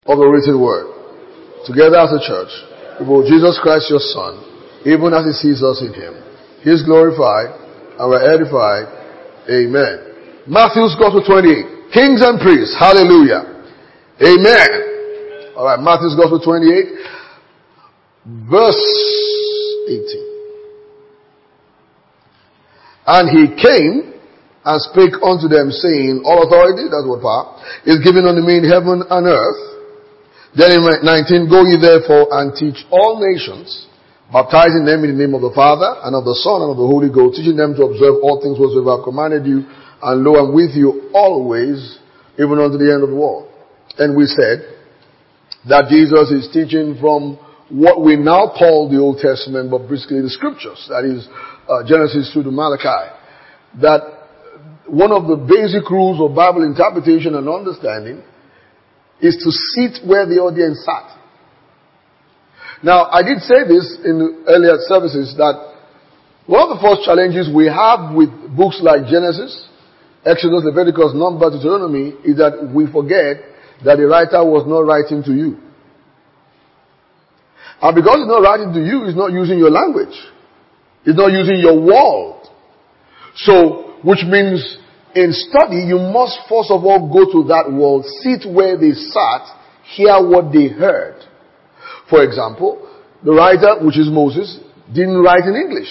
of the written word. Together as a church, before Jesus Christ your Son, even as He sees us in Him, He is glorified and we're edified. Amen. Matthew's Gospel 28. Kings and priests. Hallelujah. Amen. Alright, Matthew's Gospel 28. Verse 18. And He came and spake unto them, saying, all authority, that's what power, is given unto me in heaven and earth. Then in 19, go ye therefore and teach all nations, baptizing them in the name of the Father and of the Son and of the Holy Ghost, teaching them to observe all things whatsoever I have commanded you, and lo, I'm with you always, even unto the end of the world. And we said that Jesus is teaching from what we now call the Old Testament, but basically the scriptures, that is Genesis through to Malachi. That one of the basic rules of Bible interpretation and understanding is to sit where the audience sat. Now, I did say this in the earlier services that one of the first challenges we have with books like Genesis, Exodus, Leviticus, Numbers, Deuteronomy is that we forget that the writer was not writing to you. And because he's not writing to you, he's not using your language. He's not using your world. So, which means in study, you must first of all go to that world, sit where they sat, hear what they heard. For example, the writer, which is Moses, didn't write in English.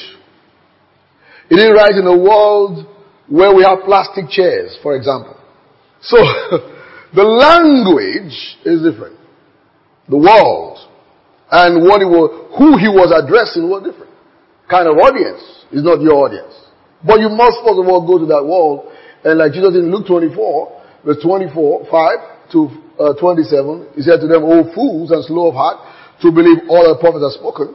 He didn't write in a world where we have plastic chairs, for example. So, the language is different. The world. And who he was addressing was different. Kind of audience is not your audience. But you must first of all go to that world. And like Jesus in Luke 24, verse 24, 5 to 27, he said to them, O fools and slow of heart, to believe all the prophets have spoken.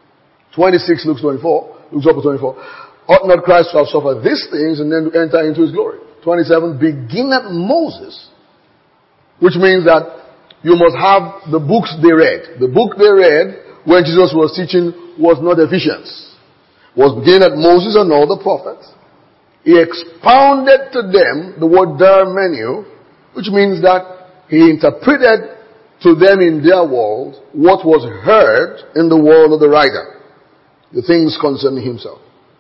26, Luke 24, Luke 24. Ought not Christ to have suffered these things and then to enter into His glory? 27, begin at Moses. Which means that you must have the books they read. The book they read when Jesus was teaching was not Ephesians. It was beginning at Moses and all the prophets. He expounded to them the word dermenio, which means that he interpreted to them in their world what was heard in the world of the writer, the things concerning himself.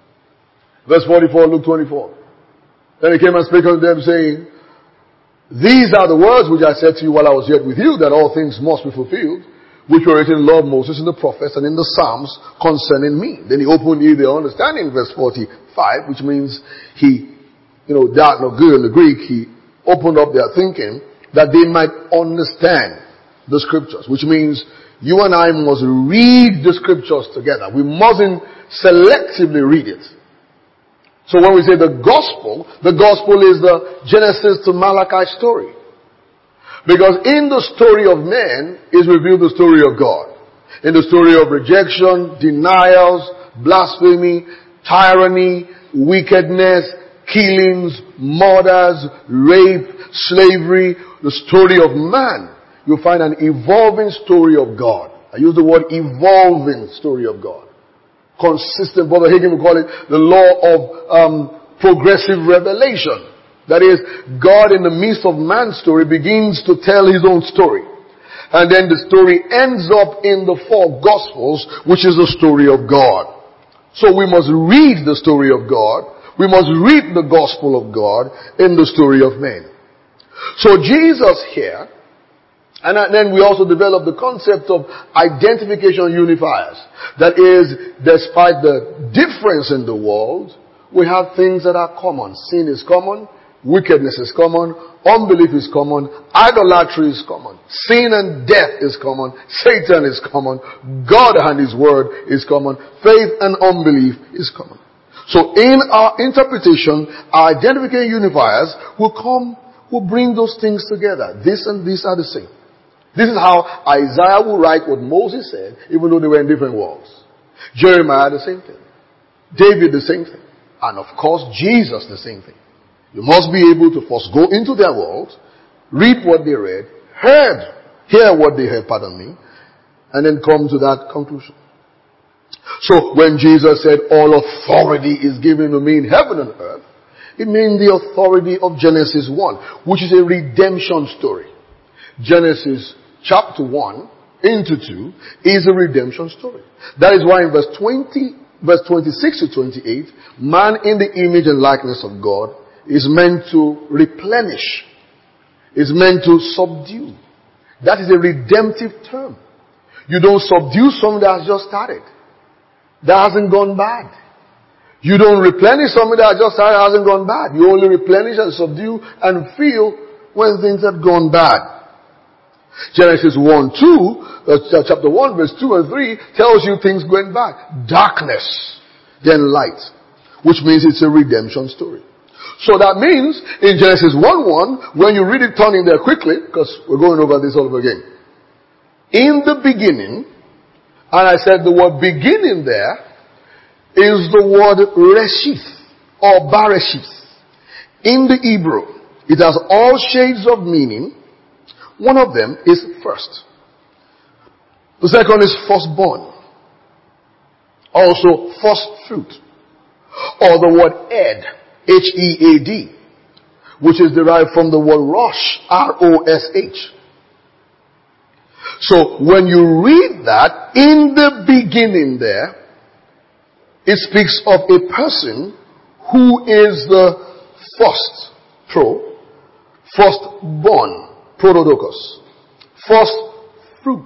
Verse 44, Luke 24. Then he came and spake unto them, saying, these are the words which I said to you while I was yet with you, that all things must be fulfilled, which were written in the law of Moses and the prophets and in the Psalms concerning me. Then he opened their understanding, verse 45, which means he, dark nor good in the Greek, he opened up their thinking that they might understand the scriptures, which means you and I must read the scriptures together. We mustn't selectively read it. So when we say the gospel is the Genesis to Malachi story. Because in the story of man is revealed the story of God. In the story of rejection, denials, blasphemy, tyranny, wickedness, killings, murders, rape, slavery, the story of man, you'll find an evolving story of God. I use the word evolving story of God. Consistent, Brother Hagin will call it the law of progressive revelation. That is, God in the midst of man's story begins to tell His own story. And then the story ends up in the four Gospels, which is the story of God. So we must read the story of God. We must read the Gospel of God in the story of man. So Jesus here, and then we also develop the concept of identification unifiers. That is, despite the difference in the world, we have things that are common. Sin is common. Wickedness is common. Unbelief is common. Idolatry is common. Sin and death is common. Satan is common. God and His Word is common. Faith and unbelief is common. So in our interpretation, our identification unifiers will bring those things together. This and this are the same. This is how Isaiah will write what Moses said, even though they were in different worlds. Jeremiah, the same thing. David, the same thing. And of course, Jesus, the same thing. You must be able to first go into their world, read what they read, hear what they heard, and then come to that conclusion. So when Jesus said, all authority is given to me in heaven and earth, it means the authority of Genesis 1, which is a redemption story. Genesis chapter 1 into 2 is a redemption story. That is why in verse 26 to 28, man in the image and likeness of God is meant to replenish, is meant to subdue. That is a redemptive term. You don't subdue something that has just started, that hasn't gone bad. You don't replenish something that just started, hasn't gone bad. You only replenish and subdue and feel when things have gone bad. Genesis 1, 2, chapter 1, verse 2 and 3 tells you things going back. Darkness, then light, which means it's a redemption story. So that means in Genesis 1:1, when you read it, turn in there quickly, because we're going over this all over again. In the beginning, and I said the word beginning there is the word Reshith or Bereshith. In the Hebrew, it has all shades of meaning. One of them is first. The second is firstborn. Also first fruit. Or the word Ed, H-E-A-D, which is derived from the word Rosh, R-O-S-H. So when you read that, in the beginning there, it speaks of a person who is the first, firstborn, prototokos, first fruit,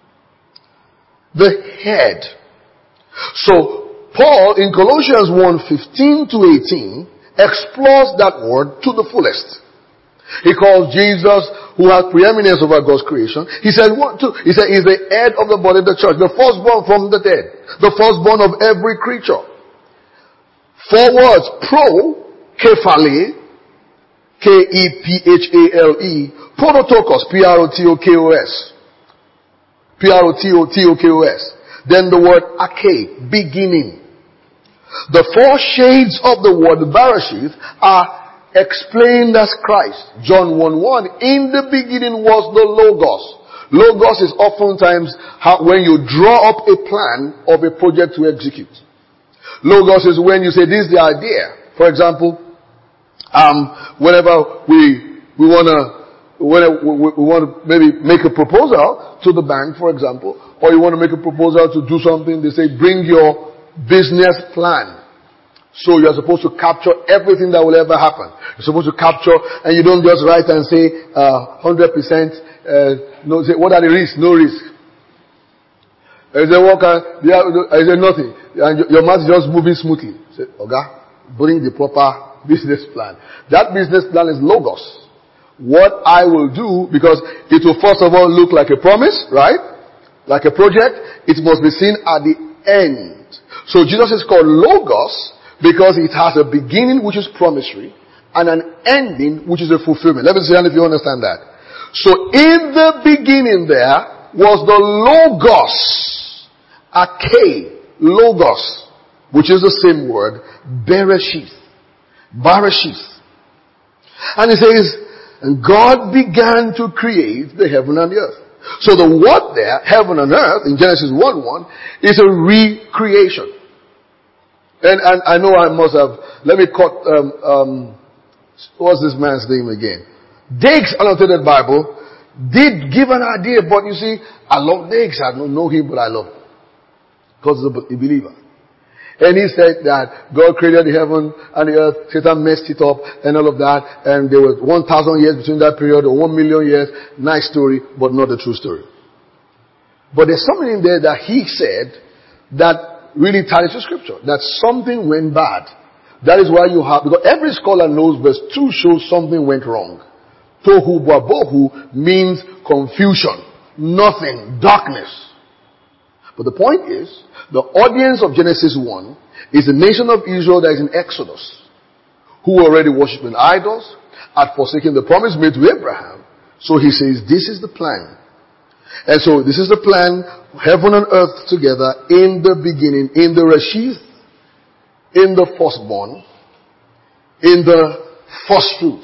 the head. So Paul in Colossians 1:15 to 18 explores that word to the fullest. He calls Jesus, who has preeminence over God's creation. He said, He said, he's the head of the body of the church, the firstborn from the dead, the firstborn of every creature. 4 words, kephale, K-E-P-H-A-L-E, prototokos, P-R-O-T-O-K-O-S. P-R-O-T-O-T-O-K-O-S. Then the word ake, beginning. The 4 shades of the word Bereshith are explained as Christ. John 1:1, in the beginning was the Logos. Logos is oftentimes when you draw up a plan of a project to execute. Logos is when you say, this is the idea. For example, whenever we want to maybe make a proposal to the bank, for example, or you want to make a proposal to do something, they say, bring your business plan. So you're supposed to capture everything that will ever happen. You're supposed to capture, and you don't just write and say 100%. No, say what are the risks? No risk. Is there worker? Is there nothing? And your mouth is just moving smoothly. Say, okay, bring the proper business plan. That business plan is logos. What I will do, because it will first of all look like a promise, right? Like a project. It must be seen at the end. So Jesus is called logos because it has a beginning which is promissory and an ending which is a fulfillment. Let me see if you understand that. So in the beginning there was the logos, logos, which is the same word, Bereshith. And it says, and God began to create the heaven and the earth. So the word there, heaven and earth, in Genesis 1:1, is a recreation. And I know I must have, let me cut, what's this man's name again? Dake's Annotated Bible did give an idea, but you see, I love Dake's. I don't know him, but I love him. Because he's a believer. And he said that God created the heaven and the earth, Satan messed it up and all of that, and there was 1,000 years between that period, or 1 million years. Nice story, but not the true story. But there's something in there that he said that really ties to scripture, that something went bad. That is why you have, because every scholar knows verse 2 shows something went wrong. Tohu bohu means confusion, nothing, darkness. But the point is, the audience of Genesis 1 is the nation of Israel that is in Exodus, who were already worshiping idols, had forsaken the promise made to Abraham. So he says, this is the plan. And so this is the plan, heaven and earth together in the beginning, in the Reshith, in the firstborn, in the first fruit.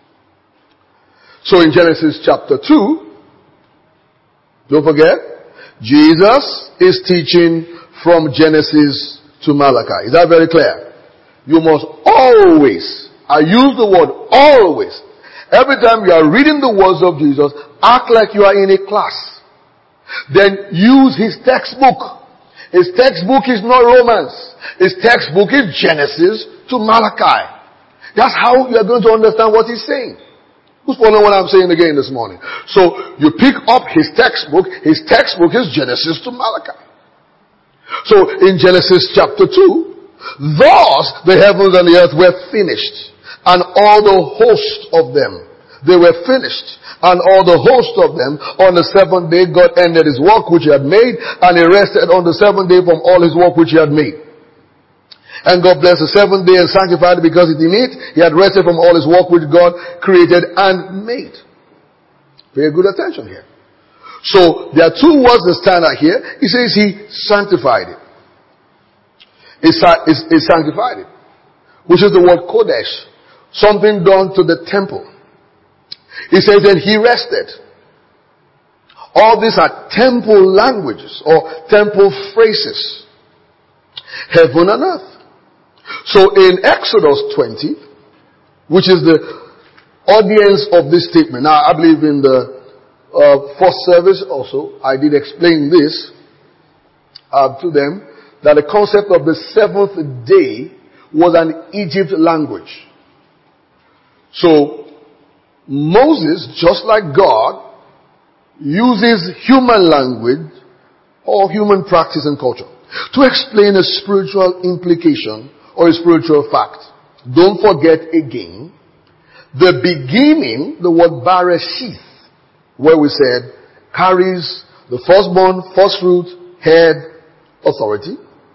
So in Genesis chapter 2, don't forget, Jesus is teaching from Genesis to Malachi. Is that very clear? You must always, I use the word always, Every time you are reading the words of Jesus, act like you are in a class. Then use his textbook. His textbook is not Romans. His textbook is Genesis to Malachi. That's how you are going to understand what he's saying. Who's following what I'm saying again this morning? So you pick up his textbook. His textbook is Genesis to Malachi. So in Genesis chapter 2, thus the heavens and the earth were finished, and all the host of them. They were finished, and all the host of them. On the seventh day God ended his work which he had made, and he rested on the seventh day from all his work which he had made. And God blessed the seventh day and sanctified it, because in it he had rested from all his work which God created and made. Pay good attention here. So there are two words that stand out here. He says he sanctified it. He sanctified it, which is the word kodesh, something done to the temple. He says then he rested. All these are temple languages or temple phrases. Heaven and earth. So in Exodus 20, which is the audience of this statement. Now I believe in the first service also, I did explain this to them, that the concept of the seventh day was an Egypt language. So Moses, just like God, uses human language or human practice and culture to explain a spiritual implication or a spiritual fact. Don't forget again, the beginning, the word Bereshith, where we said, carries the firstborn, first fruit, head, authority.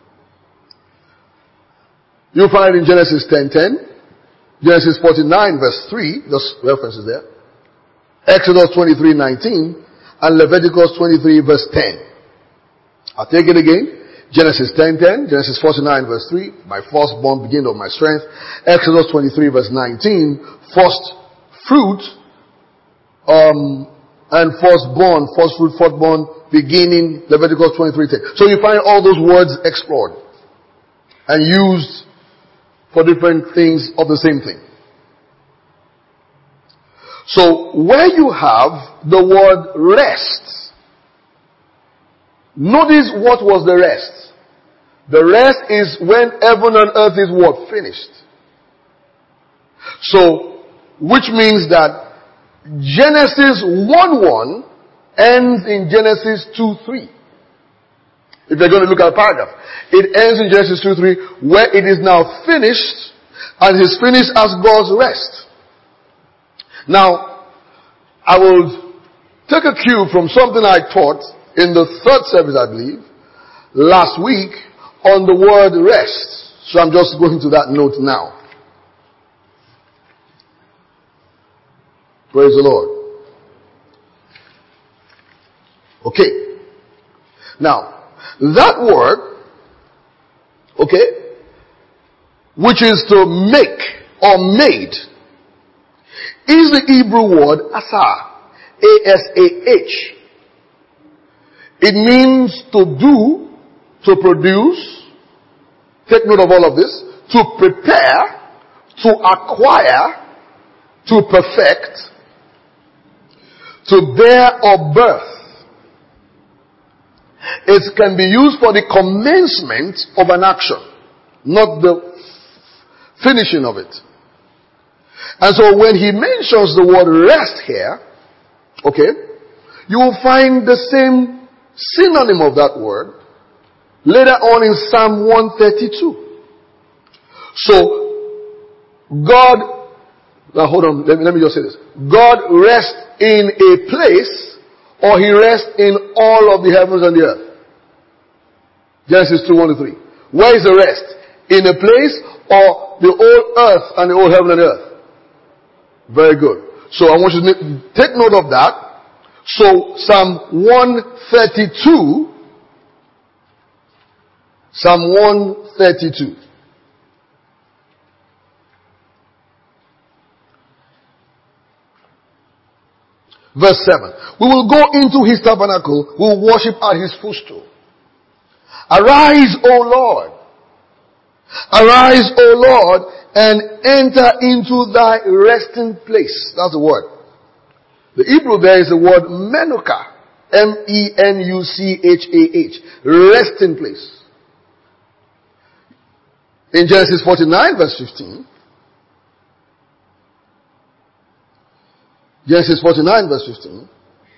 You'll find it in Genesis 10:10, Genesis 49 verse 3, just references there, Exodus 23:19, and Leviticus 23 verse 10. I'll take it again. Genesis 10:10, Genesis 49 verse 3, my firstborn beginning of my strength. Exodus 23 verse 19, first fruit, and firstborn, first fruit, firstborn, beginning, Leviticus 23:10. So you find all those words explored and used for different things of the same thing. So where you have the word rest, notice what was the rest. The rest is when heaven and earth is what? Finished. So, which means that Genesis 1:1 ends in Genesis 2:3. If you're going to look at a paragraph, it ends in Genesis 2:3, where it is now finished, and it is finished as God's rest. Now, I will take a cue from something I taught in the third service, I believe, last week, on the word rest. So I'm just going to that note now. Praise the Lord. Okay. Now, that word, okay, which is to make or made, is the Hebrew word asah. A-S-A-H. It means to do, to produce, take note of all of this, to prepare, to acquire, to perfect, to bear or birth. It can be used for the commencement of an action, not the finishing of it. And so when he mentions the word rest here, okay, you will find the same synonym of that word later on in Psalm 132. So, God, now hold on, let me just say this. God rests in a place, or he rests in all of the heavens and the earth. Genesis 2:1-3. Where is the rest? In a place, or the whole earth and the whole heaven and earth? Very good. So I want you to take note of that. So Psalm 132, Psalm 132. Verse 7. We will go into his tabernacle, we will worship at his footstool. Arise, O Lord. Arise, O Lord, and enter into thy resting place. That's the word. The Hebrew there is the word Menucha. Menuchah. Resting place. In Genesis 49 verse 15. Genesis 49 verse 15.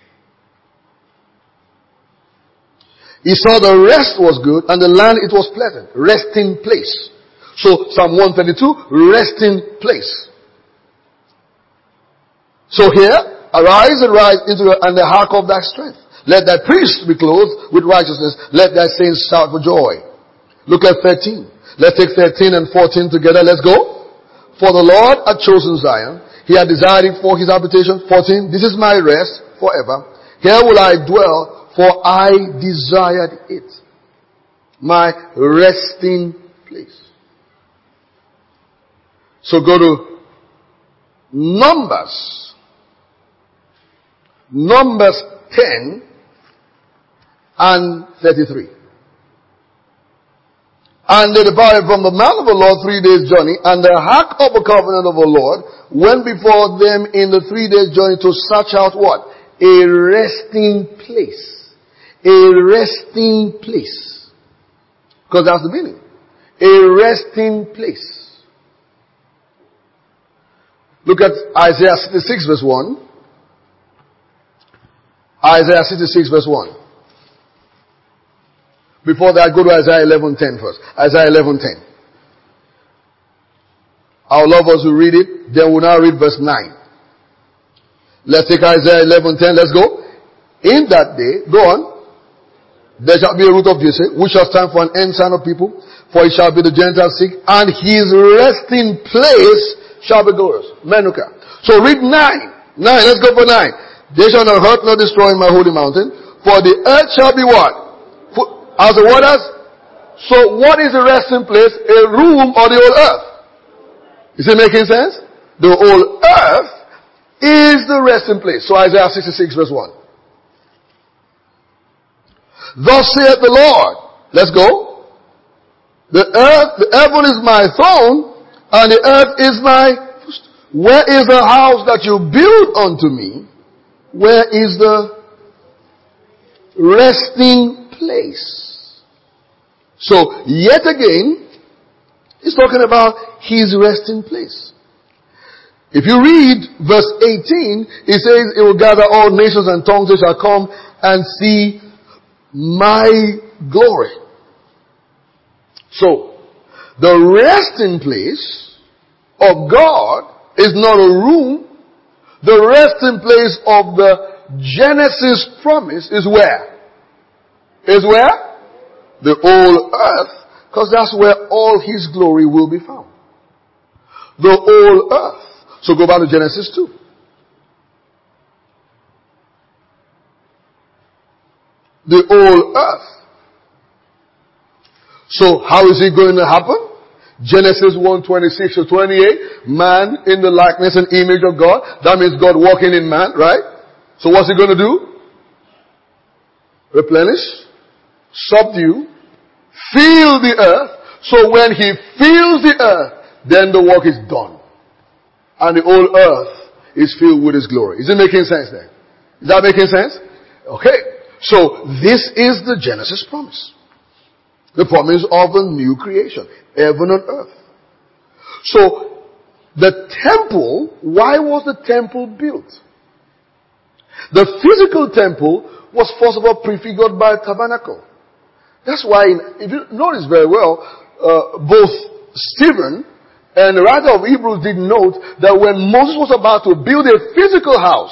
He saw the rest was good and the land it was pleasant. Resting place. So Psalm 132, resting place. So here, arise and rise into the ark of thy strength. Let thy priests be clothed with righteousness. Let thy saints shout for joy. Look at 13. Let's take 13 and 14 together. Let's go. For the Lord hath chosen Zion. He had desired it for his habitation. 14. This is my rest forever. Here will I dwell, for I desired it. My resting place. So go to Numbers. Numbers 10 and 33. And they departed from the mount of the Lord 3 days' journey, and the ark of the covenant of the Lord went before them in the 3 days' journey to search out what? A resting place. A resting place. Because that's the meaning. A resting place. Look at Isaiah 66 verse 1. Isaiah 66 verse 1. Before that, go to Isaiah 11:10 first. Isaiah 11:10. Our lovers will read it. Then we'll now read verse 9. Let's take Isaiah 11:10. Let's go. In that day, go on. There shall be a root of Jesse, which shall stand for an ensign of people. For it shall be the Gentiles' sick, and his resting place shall be glorious. Menucha. So read 9. 9. Let's go for 9. They shall not hurt nor destroy my holy mountain. For the earth shall be what? As the waters. So what is the resting place? A room or the whole earth? Is it making sense? The whole earth is the resting place. So Isaiah 66 verse 1. Thus saith the Lord. Let's go. The heaven is my throne, and the earth is my footstool. Where is the house that you build unto me? Where is the resting place? So, yet again, he's talking about his resting place. If you read verse 18, he says, it will gather all nations and tongues, they shall come and see my glory. So, the resting place of God is not a room. The resting place of the Genesis promise is where? Is where? The whole earth, because that's where all his glory will be found. The whole earth. So go back to Genesis 2. The whole earth. So how is it going to happen? Genesis 1:26 to 28. Man in the likeness and image of God. That means God walking in man, right? So what's he going to do? Replenish. Subdue, fill the earth. So when he fills the earth, then the work is done. And the whole earth is filled with his glory. Is it making sense then? Is that making sense? Okay. So this is the Genesis promise. The promise of a new creation. Heaven and earth. So the temple, why was the temple built? The physical temple was first of all prefigured by a tabernacle. That's why, if you notice very well, both Stephen and the writer of Hebrews did note that when Moses was about to build a physical house,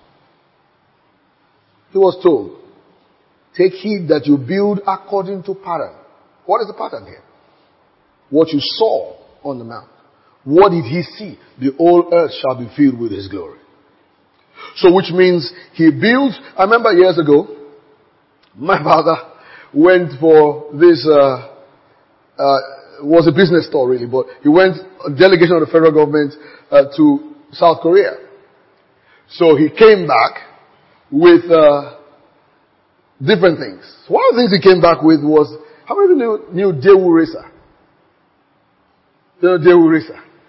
he was told, take heed that you build according to pattern. What is the pattern here? What you saw on the mount. What did he see? The whole earth shall be filled with his glory. So which means he builds. I remember years ago, my father went for this, was a business tour really, but he went, a delegation of the federal government, to South Korea. So he came back with, different things. One of the things he came back with was, how many of you knew Daewoo Racer? You know Daewoo Racer?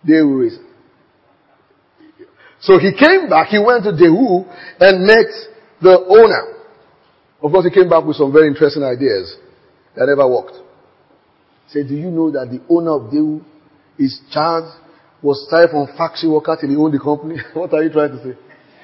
Dehu is. So he came back, he went to Dehu and met the owner. Of course, he came back with some very interesting ideas that never worked. He said, do you know that the owner of Dehu, his child was started from factory worker till he owned the company? What are you trying to say?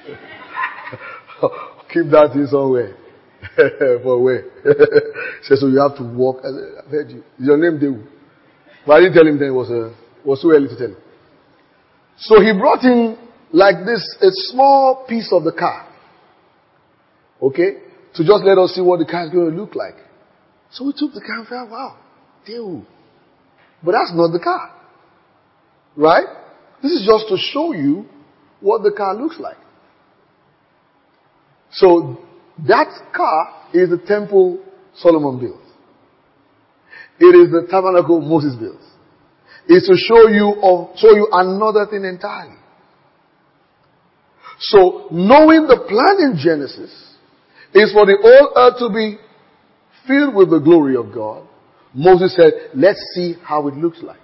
Keep that in somewhere. For where? He said, so you have to work. I said, I've heard you. Is your name Dehu? But I didn't tell him then, it was too early to tell him. So he brought in like this, a small piece of the car. Okay? To just let us see what the car is going to look like. So we took the car and thought, wow, Dehu. But that's not the car. Right? This is just to show you what the car looks like. So that car is the temple Solomon built. It is the tabernacle Moses built. It's to show you another thing entirely. So knowing the plan in Genesis is for the whole earth to be filled with the glory of God. Moses said, let's see how it looks like.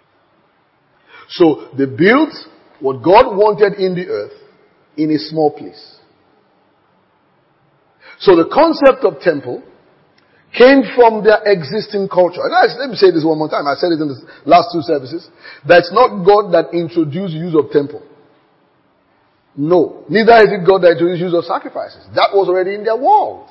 So they built what God wanted in the earth in a small place. So the concept of temple came from their existing culture. And let me say this one more time. I said it in the last two services. That it's not God that introduced use of temple. No. Neither is it God that introduced use of sacrifices. That was already in their world.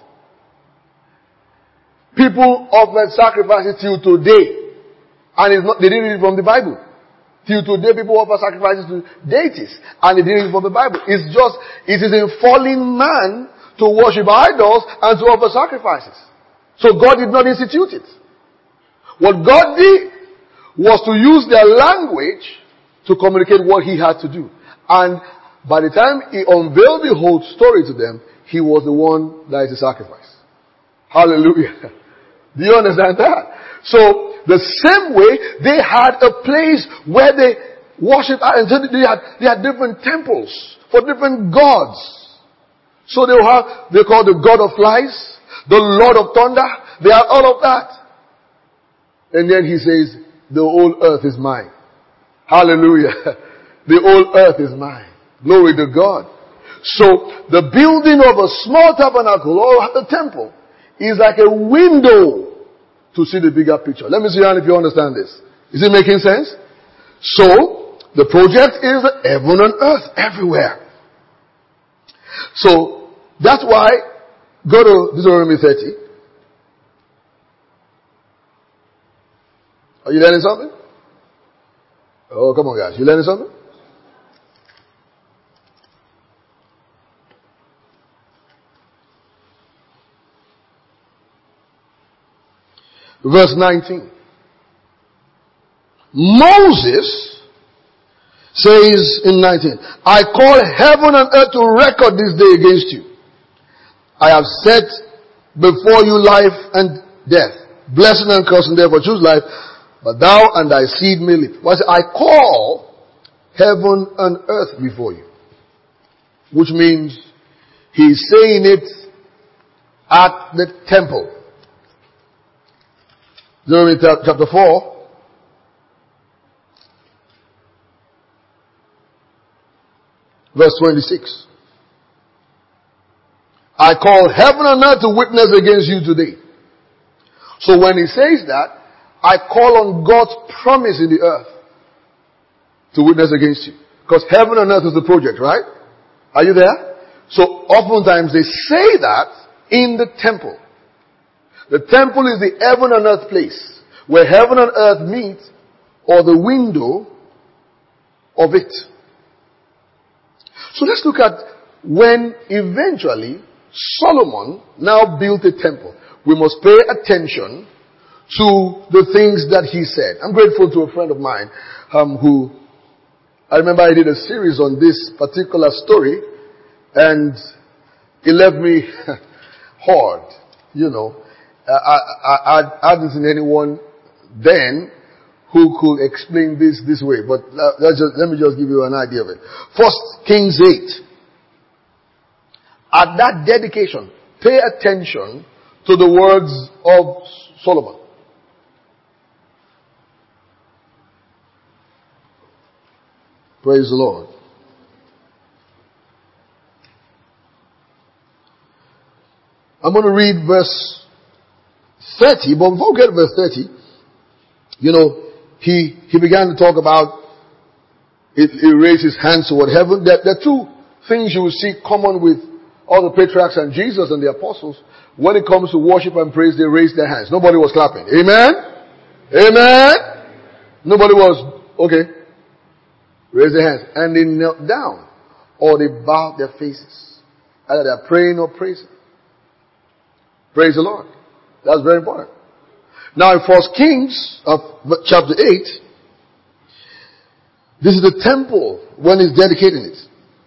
People offered sacrifices till today. And they didn't read it from the Bible. Till today people offer sacrifices to deities. And they didn't read it from the Bible. It is in fallen man to worship idols and to offer sacrifices. So God did not institute it. What God did was to use their language to communicate what he had to do. And by the time he unveiled the whole story to them, he was the one that is a sacrifice. Hallelujah. Do you understand that? So, the same way, they had a place where they worshipped, and they had different temples for different gods. So they call the God of Flies, the Lord of Thunder. They had all of that. And then he says, the whole earth is mine. Hallelujah. The whole earth is mine. Glory to God. So the building of a small tabernacle or a temple is like a window to see the bigger picture. Let me see if you understand this. Is it making sense? So the project is heaven and earth everywhere. So that's why, go to Deuteronomy 30. Are you learning something? Oh, come on guys. You learning something? Verse 19. Moses says in 19, I call heaven and earth to record this day against you. I have set before you life and death, blessing and cursing, therefore choose life, but thou and thy seed may live. But I call heaven and earth before you. Which means he's saying it at the temple. Deuteronomy chapter 4. Verse 26. I call heaven and earth to witness against you today. So when he says that, I call on God's promise in the earth to witness against you. Because heaven and earth is the project, right? Are you there? So oftentimes they say that in the temple. The temple is the heaven and earth place where heaven and earth meet, or the window of it. So let's look at when eventually Solomon now built a temple. We must pay attention to the things that he said. I'm grateful to a friend of mine who, I remember I did a series on this particular story, and it left me hard, you know. I hadn't seen anyone then who could explain this way, but let me just give you an idea of it. 1 Kings 8. At that dedication, pay attention to the words of Solomon. Praise the Lord. I'm going to read verse 30, but before we get to verse 30, he began to talk about he raised his hands toward heaven. There are two things you will see common with all the patriarchs and Jesus and the apostles. When it comes to worship and praise, they raised their hands. Nobody was clapping. Amen? Amen? Nobody was, okay. Raise their hands. And they knelt down. Or they bowed their faces. Either they're praying or praising. Praise the Lord. That's very important. Now in 1 Kings of chapter 8, this is the temple when he's dedicating it.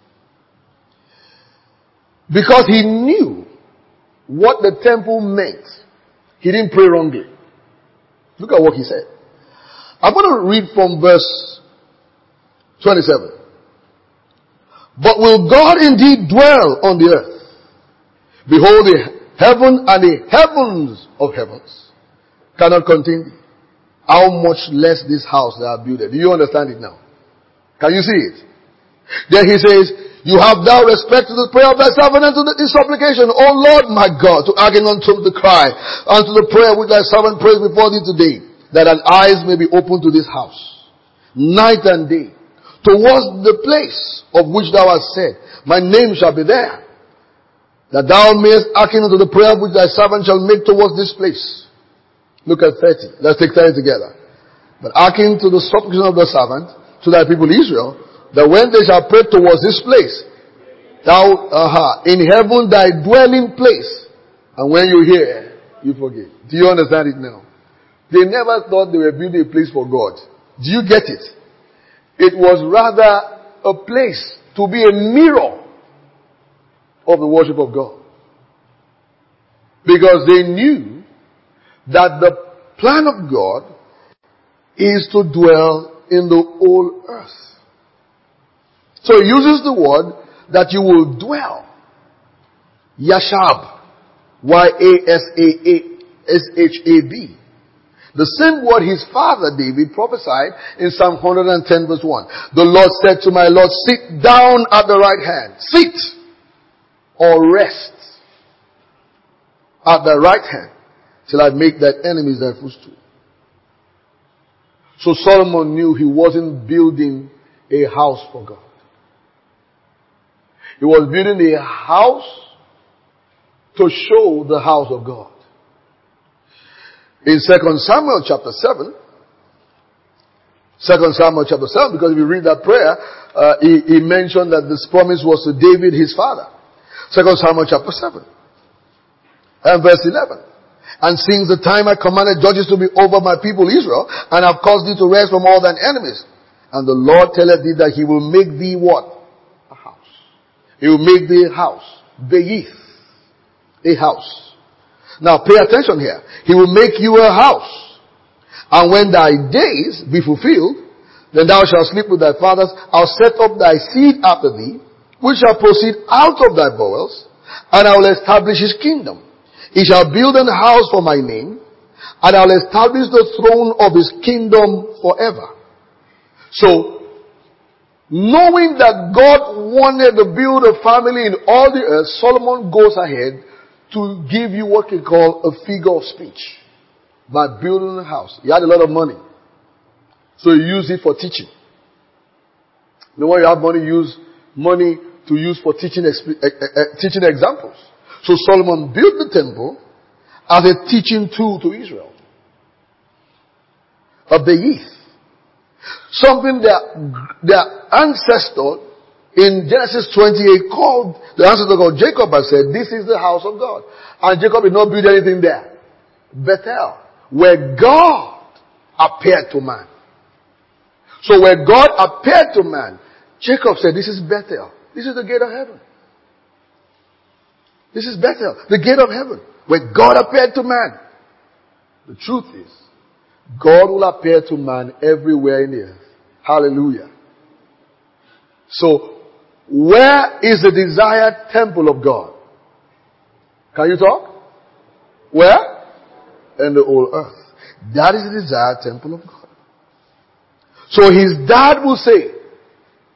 Because he knew what the temple meant, he didn't pray wrongly. Look at what he said. I'm going to read from verse 27. But will God indeed dwell on the earth? Behold, the heaven and the heavens of heavens cannot contain thee. How much less this house that I built. Do you understand it now? Can you see it? Then he says, you have thou respect to the prayer of thy servant and to his supplication, O Lord my God, to hearken unto the cry, unto the prayer which thy servant prays before thee today, that thine eyes may be open to this house, night and day, towards the place of which thou hast said, my name shall be there, that thou mayest hearken unto the prayer which thy servant shall make towards this place. Look at 30. Let's take 30 together. But hearken to the supplication of the servant, to thy people Israel, that when they shall pray towards this place, thou, in heaven thy dwelling place, and when you hear, you forgive. Do you understand it now? They never thought they were building a place for God. Do you get it? It was rather a place to be a mirror of the worship of God. Because they knew that the plan of God is to dwell in the whole earth. So he uses the word that you will dwell. Yashab. Y-A-S-A-S-H-A-B. The same word his father David prophesied in Psalm 110 verse 1. The Lord said to my Lord, sit down at the right hand. Sit or rest at the right hand till I make thy enemies thy footstool. So Solomon knew he wasn't building a house for God. He was building a house to show the house of God. In 2 Samuel chapter 7, because if you read that prayer, he mentioned that this promise was to David his father. 2 Samuel chapter 7 and verse 11. And since the time I commanded judges to be over my people Israel, and have caused thee to rest from all thine enemies, and the Lord telleth thee that he will make thee what? A house. He will make thee a house. Beith. A house. Now pay attention here. He will make you a house. And when thy days be fulfilled, then thou shalt sleep with thy fathers. I'll set up thy seed after thee, which shall proceed out of thy bowels, and I will establish his kingdom. He shall build an house for my name, and I will establish the throne of his kingdom forever. So, knowing that God wanted to build a family in all the earth, Solomon goes ahead to give you what we call a figure of speech by building a house. He had a lot of money, so he used it for teaching. You know, when you have money, use money to use for teaching examples. So Solomon built the temple as a teaching tool to Israel. A beith. Something their ancestor in Genesis 28 the ancestor called Jacob has said, this is the house of God. And Jacob did not build anything there. Bethel, where God appeared to man. So where God appeared to man, Jacob said, this is Bethel. This is the gate of heaven. This is Bethel, the gate of heaven, where God appeared to man. The truth is, God will appear to man everywhere in the earth. Hallelujah. So, where is the desired temple of God? Can you talk? Where? In the whole earth. That is the desired temple of God. So his dad will say,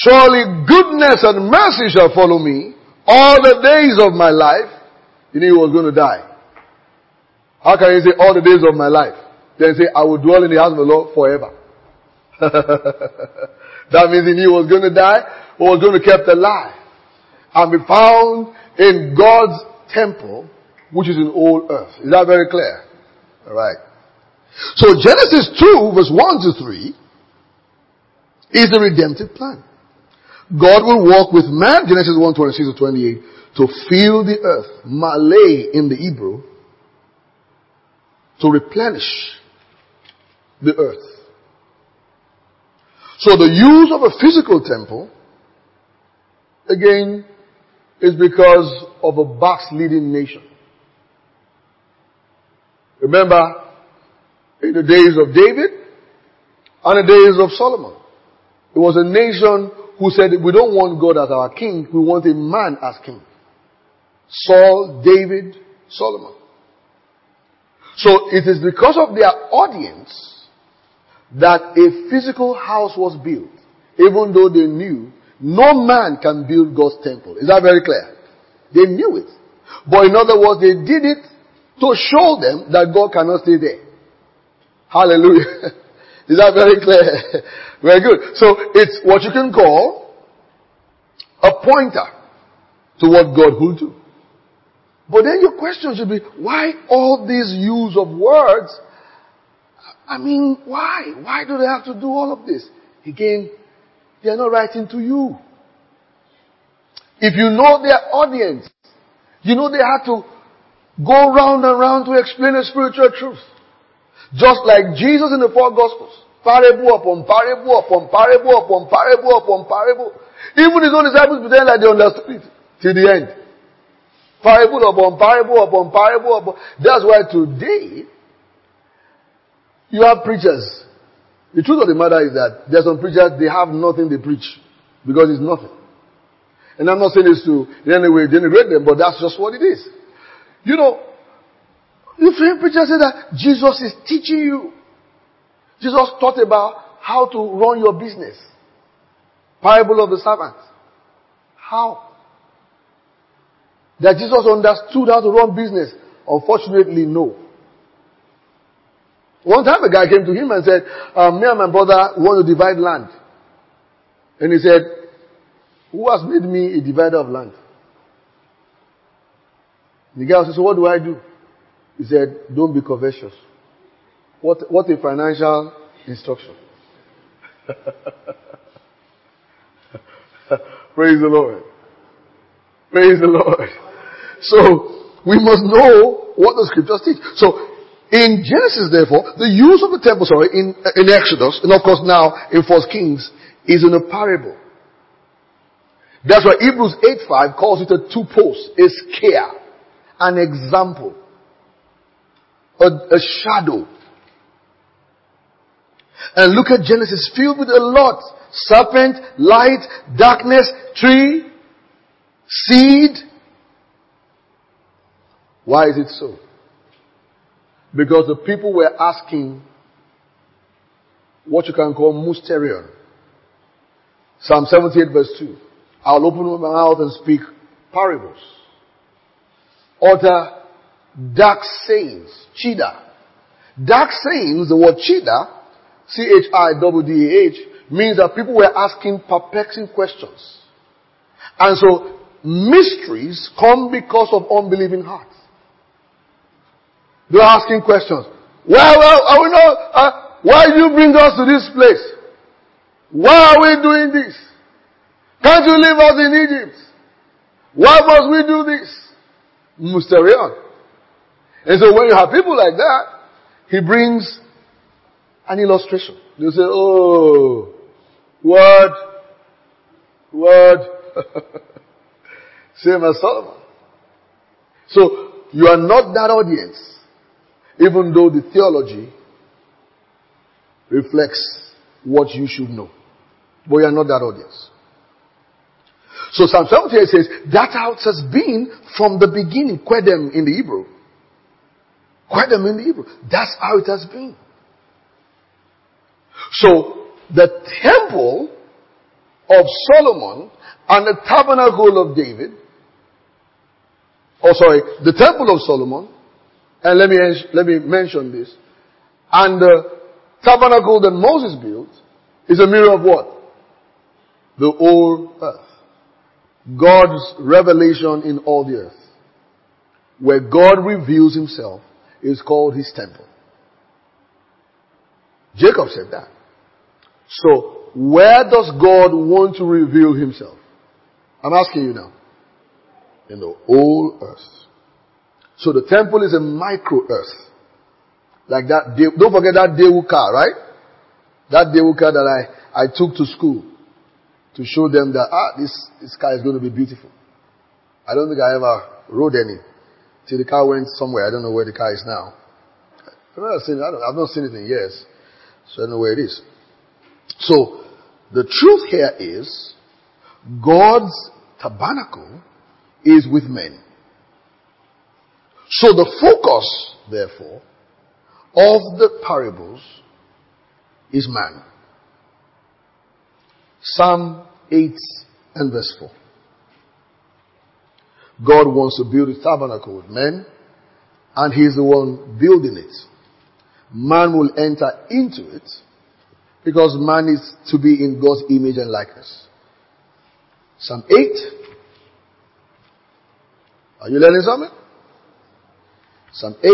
surely goodness and mercy shall follow me all the days of my life. He knew he was going to die. How can you say all the days of my life? Then say, I will dwell in the house of the Lord forever. That means he knew he was going to die, or was going to be kept alive and be found in God's temple, which is in all earth. Is that very clear? Alright. So Genesis 2 verse 1 to 3 is the redemptive plan. God will walk with man, Genesis 1:26 to 28, to fill the earth, malay in the Hebrew, to replenish the earth. So the use of a physical temple, again, is because of a backsliding nation. Remember, in the days of David and the days of Solomon, it was a nation who said, we don't want God as our king, we want a man as king. Saul, David, Solomon. So it is because of their audience that a physical house was built, even though they knew no man can build God's temple. Is that very clear? They knew it. But in other words, they did it to show them that God cannot stay there. Hallelujah. Is that very clear? Very good. So it's what you can call a pointer to what God will do. But then your question should be, why all these use of words? I mean, why? Why do they have to do all of this? Again, they are not writing to you. If you know their audience, you know they had to go round and round to explain a spiritual truth. Just like Jesus in the four Gospels. Parable upon parable upon parable upon parable upon parable. Even his own disciples pretend like they understood it till the end. Parable upon parable upon parable upon. That's why today, you have preachers. The truth of the matter is that there are some preachers, they have nothing they preach. Because it's nothing. And I'm not saying this to in any way denigrate them, but that's just what it is. You know, you hear preachers say that Jesus is teaching you. Jesus taught about how to run your business. Parable of the servant. How? That Jesus understood how to run business? Unfortunately, no. One time a guy came to him and said, me and my brother want to divide land. And he said, who has made me a divider of land? The guy said, so what do I do? He said, don't be covetous. What a financial instruction. Praise the Lord. Praise the Lord. So, we must know what the scriptures teach. So, in Genesis, therefore, the use of the temple, in Exodus, and of course now in 1 Kings, is in a parable. That's why Hebrews 8:5 calls it a two-post, a scare, an example, a shadow. And look at Genesis, filled with a lot. Serpent, light, darkness, tree, seed. Why is it so? Because the people were asking what you can call mysterion. Psalm 78 verse 2. I'll open my mouth and speak parables. Utter dark sayings. Chida. Dark sayings, the word chida, C-H-I-D-D-A-H, means that people were asking perplexing questions. And so, mysteries come because of unbelieving hearts. They're asking questions. Well, I will know, why did you bring us to this place? Why are we doing this? Can't you leave us in Egypt? Why must we do this? Mysterion. And so when you have people like that, he brings an illustration. They say, oh, word. Same as Solomon. So, you are not that audience, even though the theology reflects what you should know. But you are not that audience. So Psalm 78 says, that's how it has been from the beginning. Quedem in the Hebrew. Quedem in the Hebrew. That's how it has been. So, the temple of Solomon and the tabernacle of David, the temple of Solomon, and let me mention this, and the tabernacle that Moses built is a mirror of what? The whole earth. God's revelation in all the earth. Where God reveals himself is called his temple. Jacob said that. So, where does God want to reveal himself? I'm asking you now. In the whole earth. So the temple is a micro earth. Like that, don't forget that Daewoo car, right? That Daewoo car that I took to school to show them that, this car is going to be beautiful. I don't think I ever rode any. Till the car went somewhere. I don't know where the car is now. I've not seen it in years. So I don't know where it is. So, the truth here is, God's tabernacle is with men. So the focus, therefore, of the parables is man. Psalm 8 and verse 4. God wants to build a tabernacle with men, and He is the one building it. Man will enter into it because man is to be in God's image and likeness. Psalm 8. Are you learning something? Psalm 8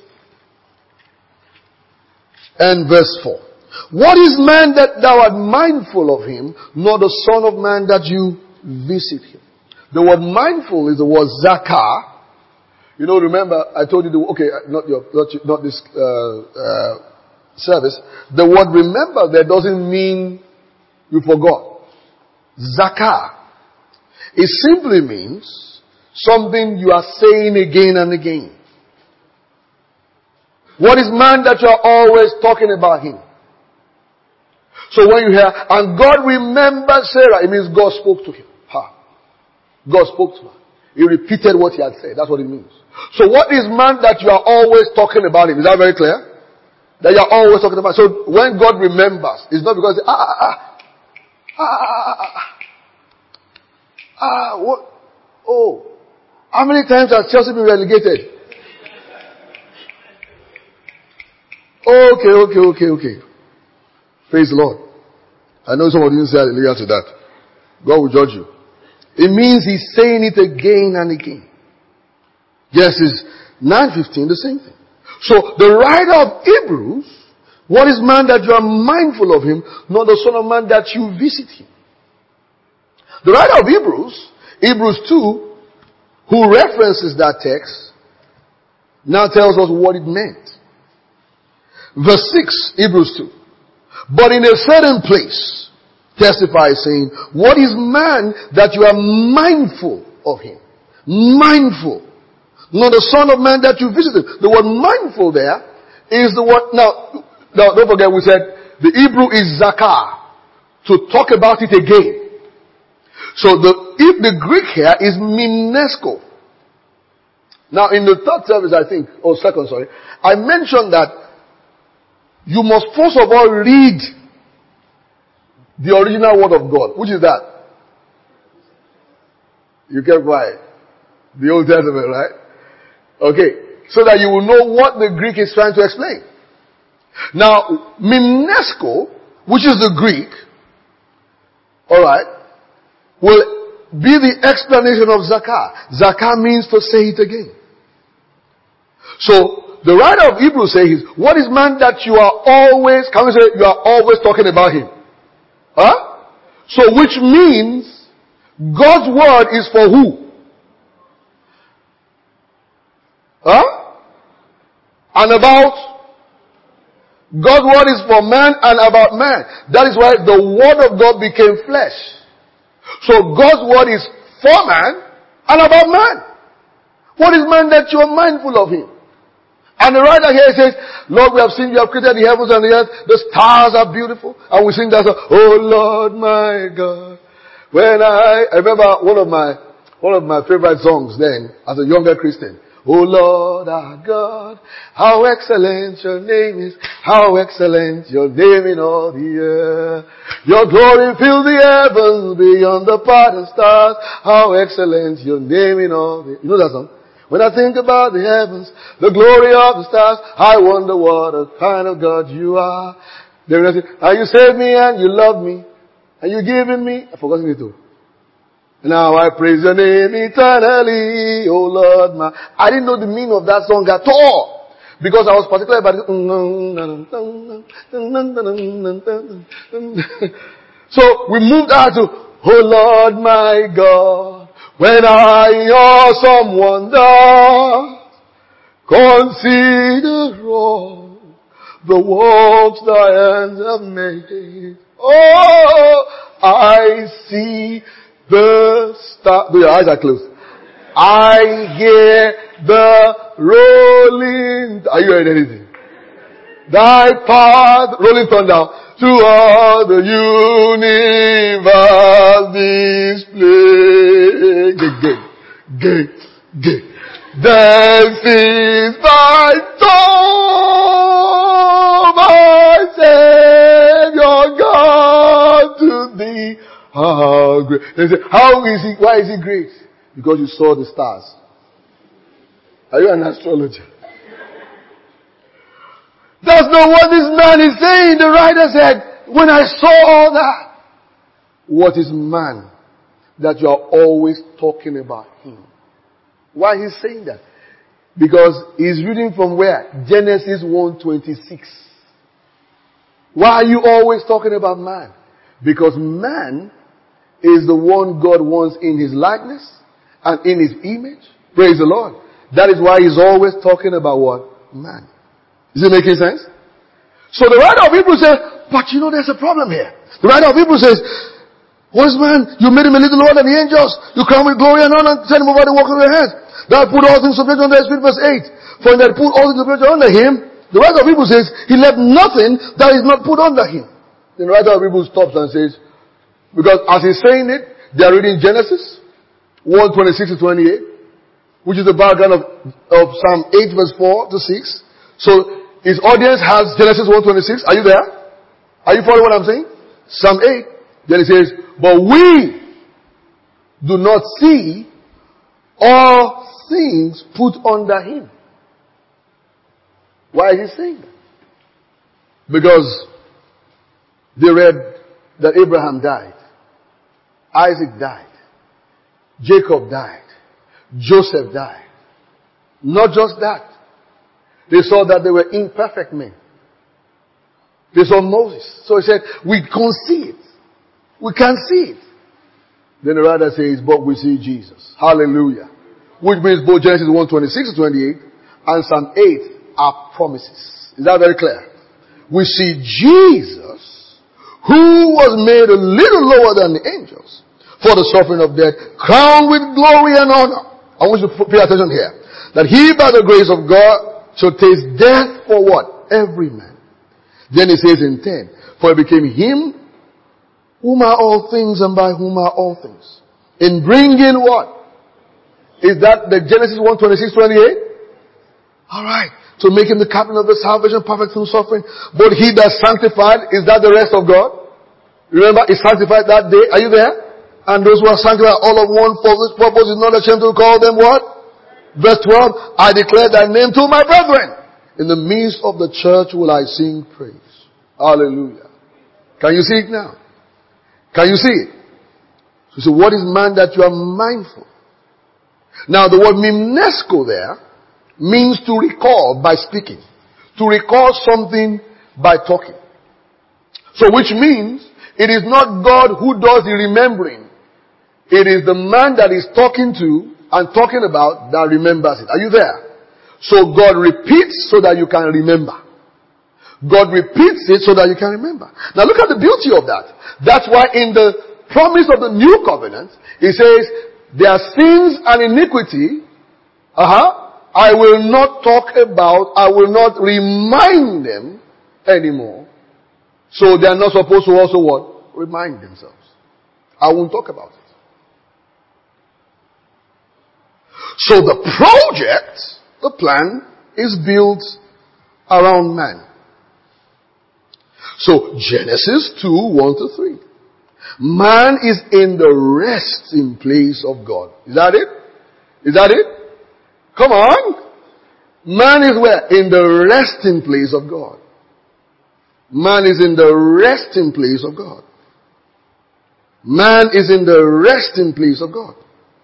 and verse 4. What is man that thou art mindful of him, nor the son of man that you visit him? The word mindful is the word zakah. You know, remember, I told you, not this service. The word remember there doesn't mean you forgot. Zakah. It simply means something you are saying again and again. What is man that you are always talking about him? So when you hear, and God remembered Sarah, it means God spoke to him. God spoke to her. He repeated what he had said. That's what it means. So what is man that you are always talking about him? Is that very clear? That you are always talking about. So when God remembers, it's not because, what? Oh, how many times has Chelsea been relegated? Okay. Praise the Lord. I know some of you didn't say hallelujah to that. God will judge you. It means he's saying it again and again. Genesis 9:15, the same thing. So the writer of Hebrews, what is man that you are mindful of him, not the son of man that you visit him? The writer of Hebrews 2, who references that text, now tells us what it meant. Verse 6, Hebrews 2. But in a certain place, testifies saying, what is man that you are mindful of him? Mindful. Not the son of man that you visited. The word mindful there is the word, now don't forget we said, the Hebrew is zakah. To talk about it again. So the Greek here is mimnesko. Now in the third service I mentioned that you must first of all read the original word of God. Which is that? You kept quiet. The Old Testament, right? Okay. So that you will know what the Greek is trying to explain. Now, mimnesko, which is the Greek, alright, will be the explanation of zakah. Zakah means to say it again. So, the writer of Hebrews says, what is man that you are always, can we say, you are always talking about him? So which means God's word is for who? And about God's word is for man and about man. That is why the word of God became flesh. So God's word is for man and about man. What is man that you are mindful of him? And the writer here says, Lord, we have seen you have created the heavens and the earth. The stars are beautiful. And we sing that song, oh Lord my God. When I remember one of my favorite songs then, as a younger Christian, Oh Lord our God, how excellent your name is. How excellent your name in all the earth. Your glory fills the heavens beyond the parting stars. How excellent your name in all the earth. You know that song? When I think about the heavens, the glory of the stars, I wonder what a kind of God you are. Then I say, and you saved me and you love me. And you given me, I forgot it too. Now I praise your name eternally, oh Lord my. I didn't know the meaning of that song at all. Because I was particular about it. So we moved out to, oh Lord my God, when I in awesome wonder consider all the works thy hands have made. Oh, I see the star. Your eyes are closed. I hear the rolling. Are you hearing anything? Thy path, rolling thunder, through all the universe display. This is thy soul, my Savior God, to thee. How great. They say, how is he, why is he great? Because you saw the stars. Are you an astrologer? That's not what this man is saying. The writer said, when I saw all that, what is man that you are always talking about him? Why he's saying that? Because he's reading from where? Genesis 1:26. Why are you always talking about man? Because man is the one God wants in his likeness and in his image. Praise the Lord. That is why he's always talking about what? Man. Is it making sense? So the writer of Hebrews says, but you know there's a problem here. The writer of Hebrews says, what is man? You made him a little lower than the angels. You crown with glory and honor, send him over the work of your hands. Thou put all things subject under his feet, verse 8. For in that put all things subject under him, the writer of Hebrews says, he left nothing that is not put under him. Then the writer of Hebrews stops and says, because as he's saying it, they are reading Genesis 1:26 to 28, which is the background of Psalm 8 verse 4 to 6. So his audience has Genesis 1:26. Are you there? Are you following what I'm saying? Psalm 8. Then it says, but we do not see all things put under him. Why is he saying that? Because they read that Abraham died. Isaac died. Jacob died. Joseph died. Not just that. They saw that they were imperfect men. They saw Moses. So he said, we can't see it. We can't see it. Then the writer says, but we see Jesus. Hallelujah. Which means both Genesis 1:26 to 28 and Psalm 8 are promises. Is that very clear? We see Jesus, who was made a little lower than the angels for the suffering of death, crowned with glory and honor. I want you to pay attention here. That he by the grace of God should taste death for what? Every man. Then he says in 10, for it became him whom are all things and by whom are all things. In bringing what? Is that the Genesis 1:26, 28? Alright. To make him the captain of the salvation, perfect through suffering. But he that sanctified, is that the rest of God? Remember, he sanctified that day. Are you there? And those who are sanctified all of one for this purpose is not ashamed to call them what? Verse 12, I declare thy name to my brethren. In the midst of the church will I sing praise. Hallelujah. Can you see it now? Can you see it? So what is man that you are mindful? Now the word mimnesco there means to recall by speaking. To recall something by talking. So which means it is not God who does the remembering. It is the man that is talking to and talking about that remembers it. Are you there? So God repeats so that you can remember. God repeats it so that you can remember. Now look at the beauty of that. That's why in the promise of the new covenant, it says, their sins and iniquity, I will not talk about, I will not remind them anymore. So they are not supposed to also what? Remind themselves. I won't talk about it. So the project, the plan, is built around man. So Genesis 2, 1 to 3. Man is in the resting place of God. Is that it? Is that it? Come on. Man is where? In the resting place of God. Man is in the resting place of God. Man is in the resting place of God.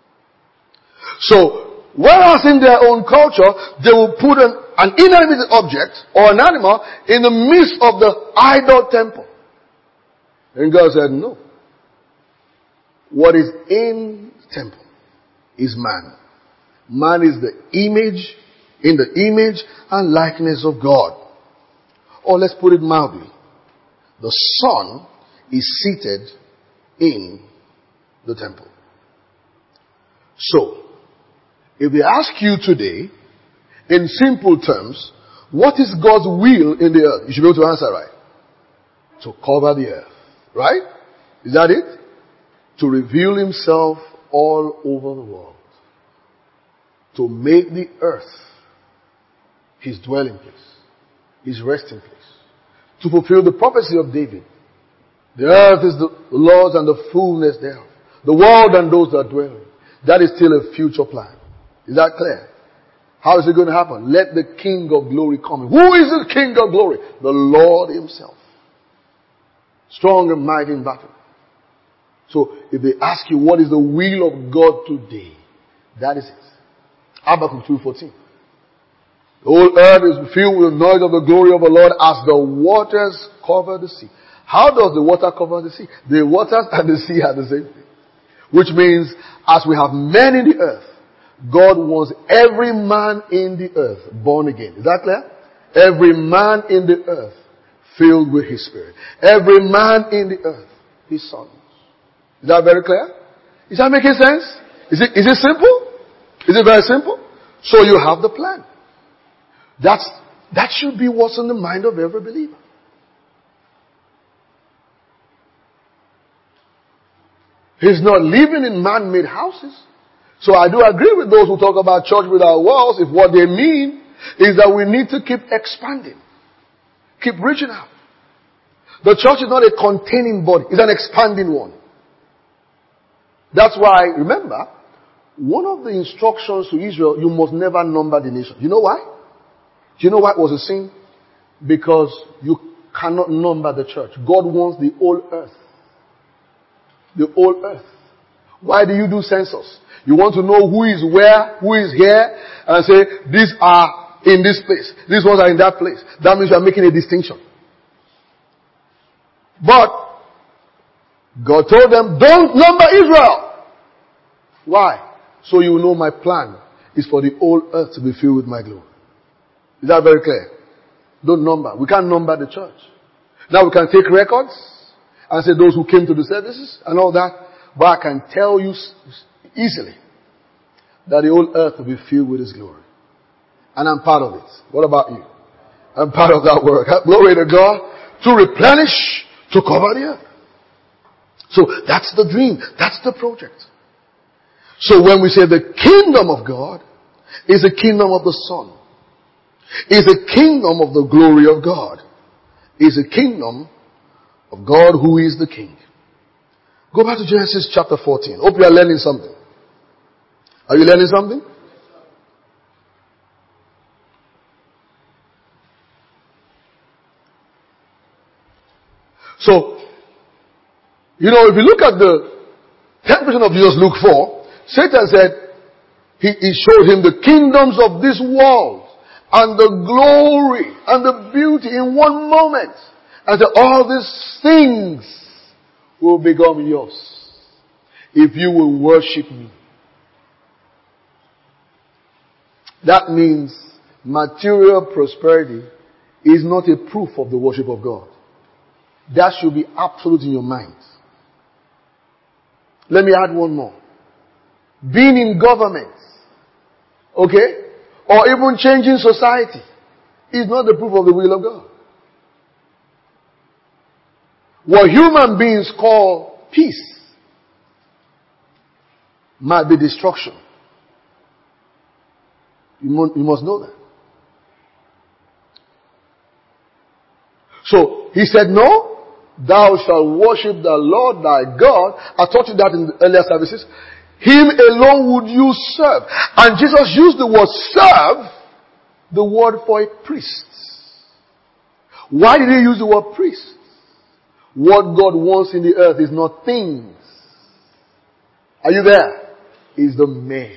So, whereas in their own culture, they will put an inanimate object or an animal in the midst of the idol temple. And God said, no. What is in the temple is man. Man is the image, in the image and likeness of God. Or let's put it mildly. The Son is seated in the temple. So, if they ask you today, in simple terms, what is God's will in the earth? You should be able to answer right. To cover the earth. Right? Is that it? To reveal himself all over the world. To make the earth his dwelling place. His resting place. To fulfill the prophecy of David. The earth is the Lord's and the fullness thereof. The world and those that dwell in it. That is still a future plan. Is that clear? How is it going to happen? Let the King of glory come in. Who is the King of glory? The Lord himself. Strong and mighty in battle. So if they ask you what is the will of God today, that is it. Habakkuk 2:14. The whole earth is filled with the noise of the glory of the Lord as the waters cover the sea. How does the water cover the sea? The waters and the sea are the same thing. Which means, as we have men in the earth, God wants every man in the earth born again. Is that clear? Every man in the earth filled with his spirit. Every man in the earth, his sons. Is that very clear? Is that making sense? Is it simple? Is it very simple? So you have the plan. That should be what's in the mind of every believer. He's not living in man-made houses. So I do agree with those who talk about church without walls if what they mean is that we need to keep expanding. Keep reaching out. The church is not a containing body. It's an expanding one. That's why, remember, one of the instructions to Israel, you must never number the nation. You know why? Do you know why it was a sin? Because you cannot number the church. God wants the whole earth. The whole earth. Why do you do census? You want to know who is where, who is here, and say, these are in this place. These ones are in that place. That means you are making a distinction. But, God told them, don't number Israel. Why? So you know my plan is for the whole earth to be filled with my glory. Is that very clear? Don't number. We can't number the church. Now we can take records and say those who came to the services and all that. But I can tell you easily that the whole earth will be filled with his glory. And I'm part of it. What about you? I'm part of that work. Glory to God. To replenish, to cover the earth. So that's the dream. That's the project. So when we say the kingdom of God is the kingdom of the Son, is the kingdom of the glory of God, is the kingdom of God who is the King. Go back to Genesis chapter 14. Hope you are learning something. Are you learning something? So, you know, if you look at the temptation of Jesus, Luke 4, Satan said, he showed him the kingdoms of this world and the glory and the beauty in one moment. And said, all these things will become yours if you will worship me. That means material prosperity is not a proof of the worship of God. That should be absolute in your mind. Let me add one more. Being in government, okay, or even changing society is not the proof of the will of God. What human beings call peace might be destruction You must know that. So, he said, no, thou shalt worship the Lord thy God. I taught you that in the earlier services. Him alone would you serve. And Jesus used the word serve, the word for a priest. Why did he use the word priest? What God wants in the earth is not things. Are you there? It's the man.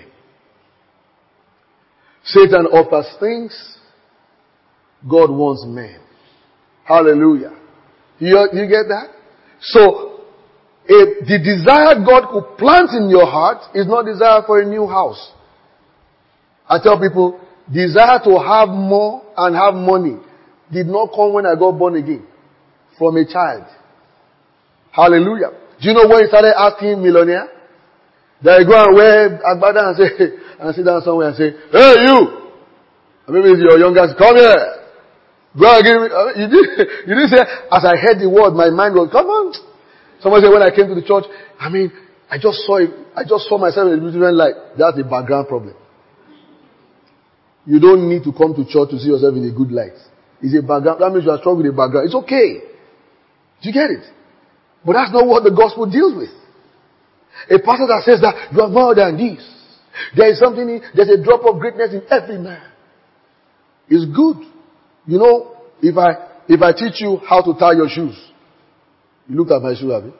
Satan offers things. God wants men. Hallelujah. You get that? So, if the desire God could plant in your heart is not desire for a new house. I tell people, desire to have more and have money did not come when I got born again. From a child. Hallelujah. Do you know when he started acting millionaire? That I go and wear agbada and say, and sit down somewhere and say, hey you! Maybe it's your youngest, come here! Go and give me, you didn't say, as I heard the word, my mind was, come on. Someone said when I came to the church, I just saw myself in a different light. That's a background problem. You don't need to come to church to see yourself in a good light. It's a background, that means you are strong with a background. It's okay. Do you get it? But that's not what the gospel deals with. A pastor that says that you are more than this. There's a drop of greatness in every man. It's good. You know, if I teach you how to tie your shoes, you look at my shoe, have you?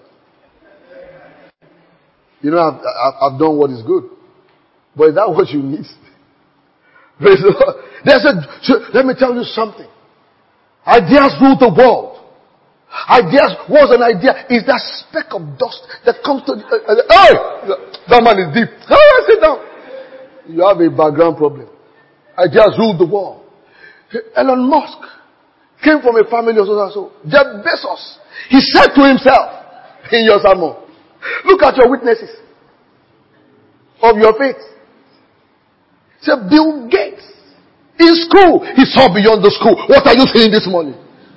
You know, I've done what is good. But is that what you need? Praise the Lord. Let me tell you something. Ideas rule the world. Ideas was an idea. Is that speck of dust that comes to hey! That man is deep. Sit down. You have a background problem. Ideas rule the world. Elon Musk came from a family of so. Jeff Bezos. He said to himself in your sermon, look at your witnesses of your faith. He said, Bill Gates. In school, he saw beyond the school. What are you saying this morning?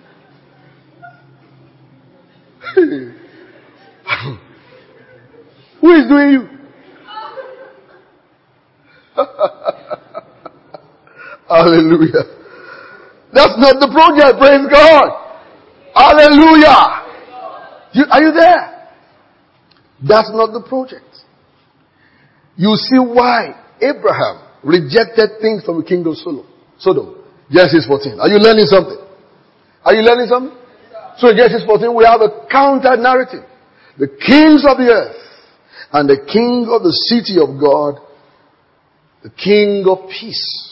Who is doing you? Hallelujah. That's not the project, praise God. Hallelujah. Are you there? That's not the project. You see why Abraham rejected things from the king of Sodom. Genesis 14. Are you learning something? Are you learning something? So in Genesis 14 we have a counter narrative. The kings of the earth and the king of the city of God, the king of peace.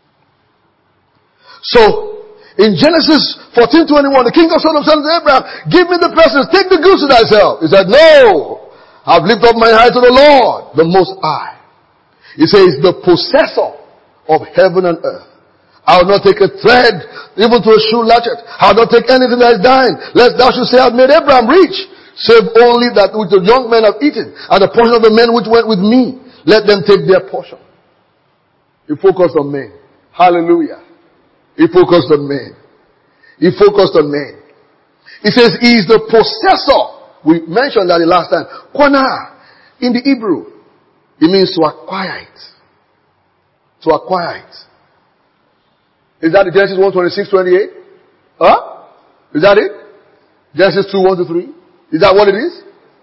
So, in Genesis 14:21, the king of Sodom said to Abraham, give me the presents, take the goods to thyself. He said, no, I've lifted up my eye to the Lord, the Most High. He says, the possessor of heaven and earth. I will not take a thread, even to a shoe latchet. I will not take anything that is thine, lest thou should say, I have made Abraham rich, save only that which the young men have eaten, and the portion of the men which went with me. Let them take their portion. He focused on men. Hallelujah. He focused on men. He focused on men. He says he is the possessor. We mentioned that the last time. Qana in the Hebrew, it means to acquire it. To acquire it. Is that the Genesis 1:26-28? Huh? Is that it? Genesis 2:1-3? Is that what it is?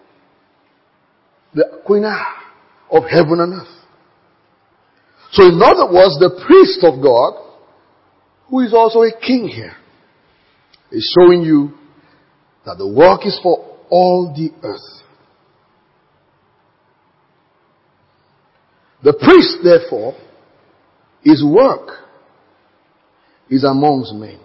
The Qana of heaven and earth. So in other words, the priest of God, who is also a king here, is showing you that the work is for all the earth. The priest, therefore, his work is amongst men.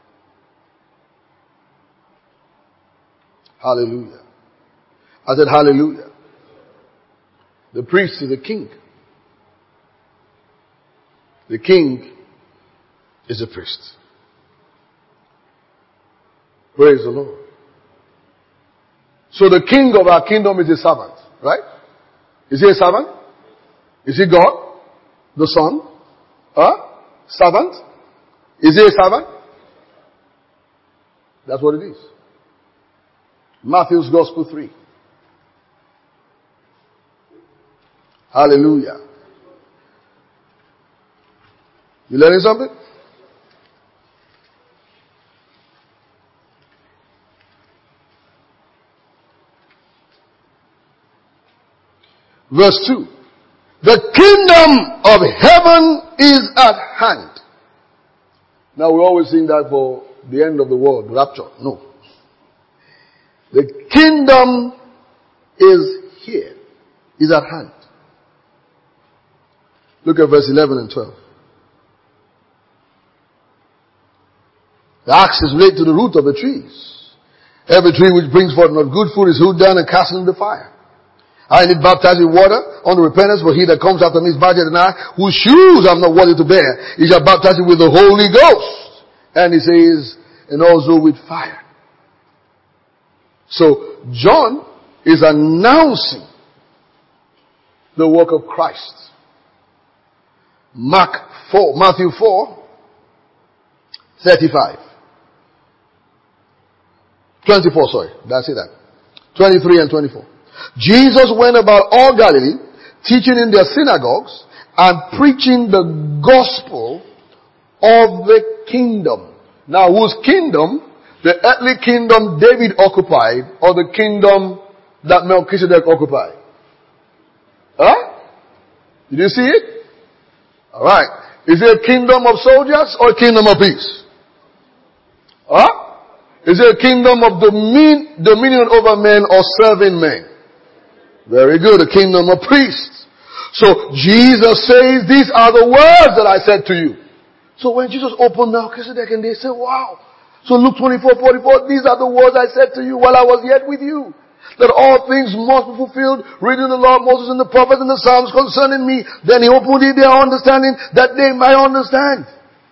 Hallelujah. I said hallelujah. The priest is the king. The king is a priest. Praise the Lord. So the king of our kingdom is a servant, right? Is he a servant? Is he God? The Son? Servant? Is he a servant? That's what it is. Matthew's Gospel 3. Hallelujah. You learning something? Verse 2. The kingdom of heaven is at hand. Now we always sing that for the end of the world, rapture. No. The kingdom is here, is at hand. Look at verse 11 and 12. The axe is laid to the root of the trees. Every tree which brings forth not good fruit is hewed down and cast into the fire. I need baptized with water unto repentance, for he that comes after me is mightier than I, whose shoes I'm not worthy to bear. He shall baptize you with the Holy Ghost. And he says, and also with fire. So, John is announcing the work of Christ. Matthew 4, 35. 24, sorry. Did I say that? 23 and 24. Jesus went about all Galilee, teaching in their synagogues and preaching the gospel of the kingdom. Now, whose kingdom? The earthly kingdom David occupied, or the kingdom that Melchizedek occupied? Huh? Did you see it? Alright. Is it a kingdom of soldiers or a kingdom of peace? Huh? Is it a kingdom of dominion over men or serving men? Very good. A kingdom of priests. So Jesus says, these are the words that I said to you. So when Jesus opened Melchizedek and they said, wow. So Luke 24:44, these are the words I said to you while I was yet with you. That all things must be fulfilled, written in the law of Moses and the prophets and the Psalms concerning me. Then he opened their understanding that they might understand.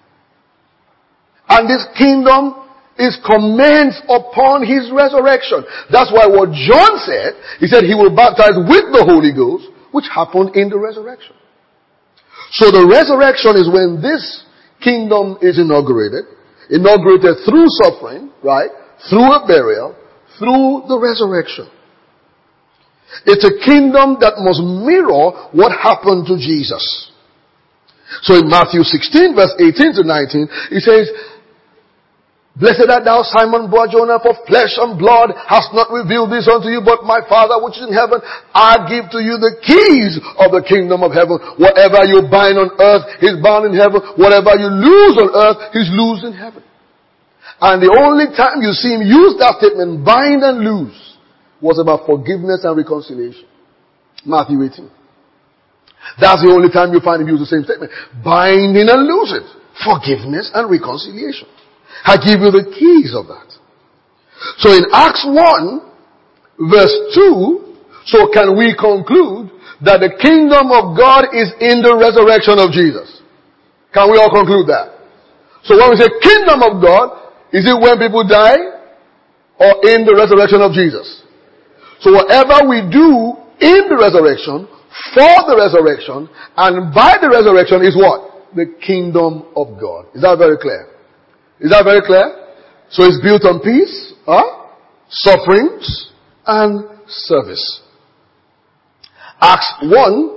And this kingdom is commenced upon his resurrection. That's why what John said, he said he will baptize with the Holy Ghost, which happened in the resurrection. So the resurrection is when this kingdom is inaugurated through suffering, right? Through a burial, through the resurrection. It's a kingdom that must mirror what happened to Jesus. So in Matthew 16 verse 18 to 19, he says, Blessed art thou, Simon Bar-Jonah, for flesh and blood hath not revealed this unto you, but my Father which is in heaven. I give to you the keys of the kingdom of heaven. Whatever you bind on earth is bound in heaven. Whatever you loose on earth is loosed in heaven. And the only time you see him use that statement, bind and loose, was about forgiveness and reconciliation. Matthew 18. That's the only time you find him use the same statement. Binding and loosing. Forgiveness and reconciliation. I give you the keys of that. So in Acts 1, verse 2, so can we conclude that the kingdom of God is in the resurrection of Jesus? Can we all conclude that? So when we say kingdom of God, is it when people die or in the resurrection of Jesus? So whatever we do in the resurrection, for the resurrection, and by the resurrection is what? The kingdom of God. Is that very clear? Is that very clear? So it's built on peace, sufferings, and service. Acts 1,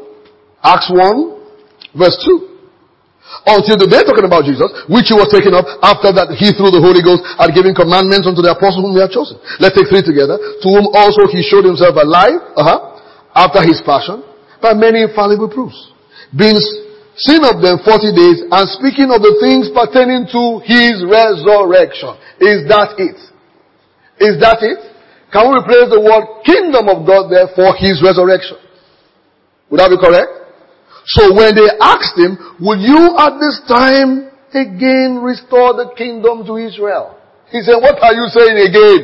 verse 2. Until the day talking about Jesus, which he was taken up, after that he through the Holy Ghost had given commandments unto the apostles whom he had chosen. Let's take 3 together. To whom also he showed himself alive, after his passion, by many infallible proofs. Being seen of them 40 days, and speaking of the things pertaining to his resurrection. Is that it? Is that it? Can we replace the word kingdom of God there for his resurrection? Would that be correct? So when they asked him, will you at this time again restore the kingdom to Israel? He said, what are you saying again?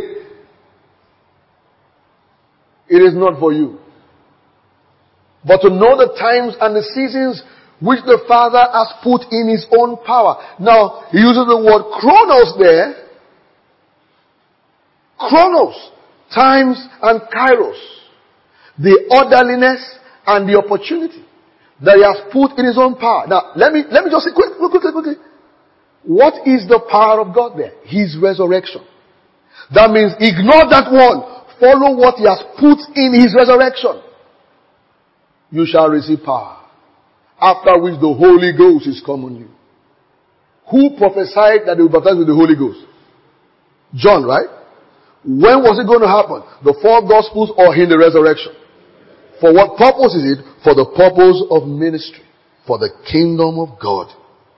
It is not for you. But to know the times and the seasons which the Father has put in his own power. Now, he uses the word chronos there. Chronos, times and kairos. The orderliness and the opportunity that he has put in his own power. Now, let me just say quickly. What is the power of God there? His resurrection. That means ignore that one. Follow what he has put in his resurrection. You shall receive power. After which the Holy Ghost is come on you. Who prophesied that they will baptize with the Holy Ghost? John, right? When was it going to happen? The 4 Gospels or in the resurrection? For what purpose is it? For the purpose of ministry. For the kingdom of God.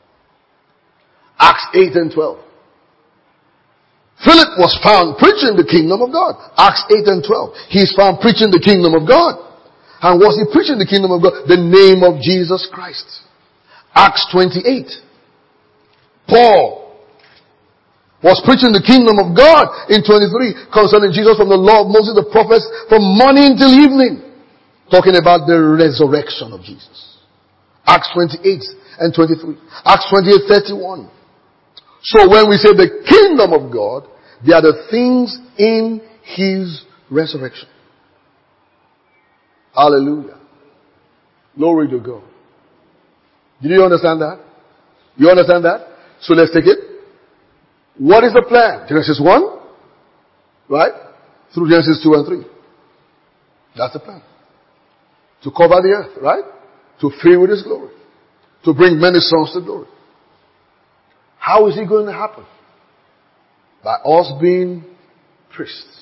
Acts 8 and 12. Philip was found preaching the kingdom of God. Acts 8 and 12. He is found preaching the kingdom of God. And was he preaching the kingdom of God? The name of Jesus Christ. Acts 28. Paul was preaching the kingdom of God in 23 concerning Jesus from the law of Moses, the prophets, from morning till evening. Talking about the resurrection of Jesus. Acts 28 and 23. Acts 28, 31. So when we say the kingdom of God, they are the things in His resurrection. Hallelujah. Glory to God. Did you understand that? You understand that? So let's take it. What is the plan? Genesis 1, right? Through Genesis 2 and 3. That's the plan. To cover the earth, right? To fill with His glory. To bring many sons to glory. How is it going to happen? By us being priests.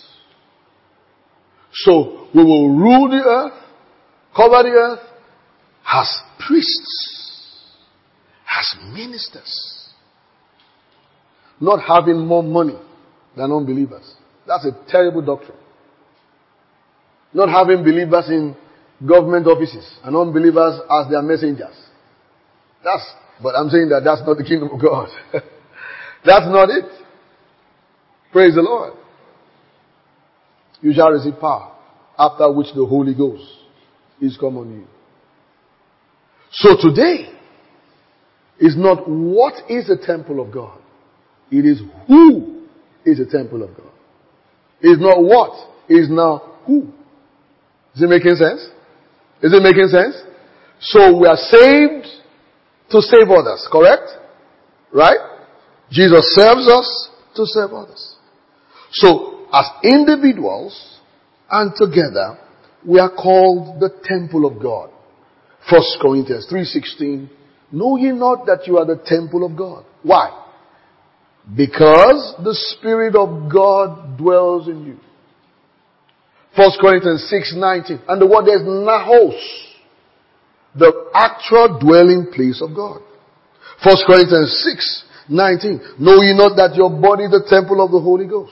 So we will rule the earth, cover the earth, as priests, as ministers. Not having more money than unbelievers. That's a terrible doctrine. Not having believers in government offices and unbelievers as their messengers. But I'm saying that that's not the kingdom of God. That's not it. Praise the Lord. You shall receive power, after which the Holy Ghost is come on you. So today is not what is the temple of God. It is who is the temple of God. It is not what, it is now who. Is it making sense? Is it making sense? So we are saved to save others, correct? Right? Jesus serves us to serve others. So, as individuals and together, we are called the temple of God. 1 Corinthians 3:16. Know ye not that you are the temple of God? Why? Because the Spirit of God dwells in you. 1 Corinthians 6:19. And the word is Naos, the actual dwelling place of God. 1 Corinthians 6:19. Know ye not that your body is the temple of the Holy Ghost?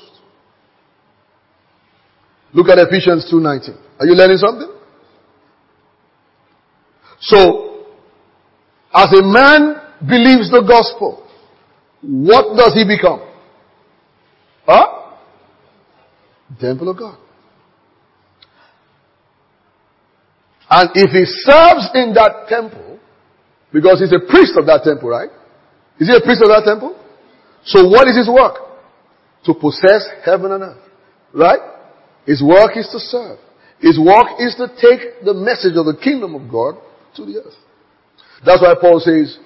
Look at Ephesians 2:19. Are you learning something? So, as a man believes the gospel, what does he become? Temple of God. And if he serves in that temple, because he's a priest of that temple, right? Is he a priest of that temple? So what is his work? To possess heaven and earth. Right? His work is to serve. His work is to take the message of the kingdom of God to the earth. That's why Paul says,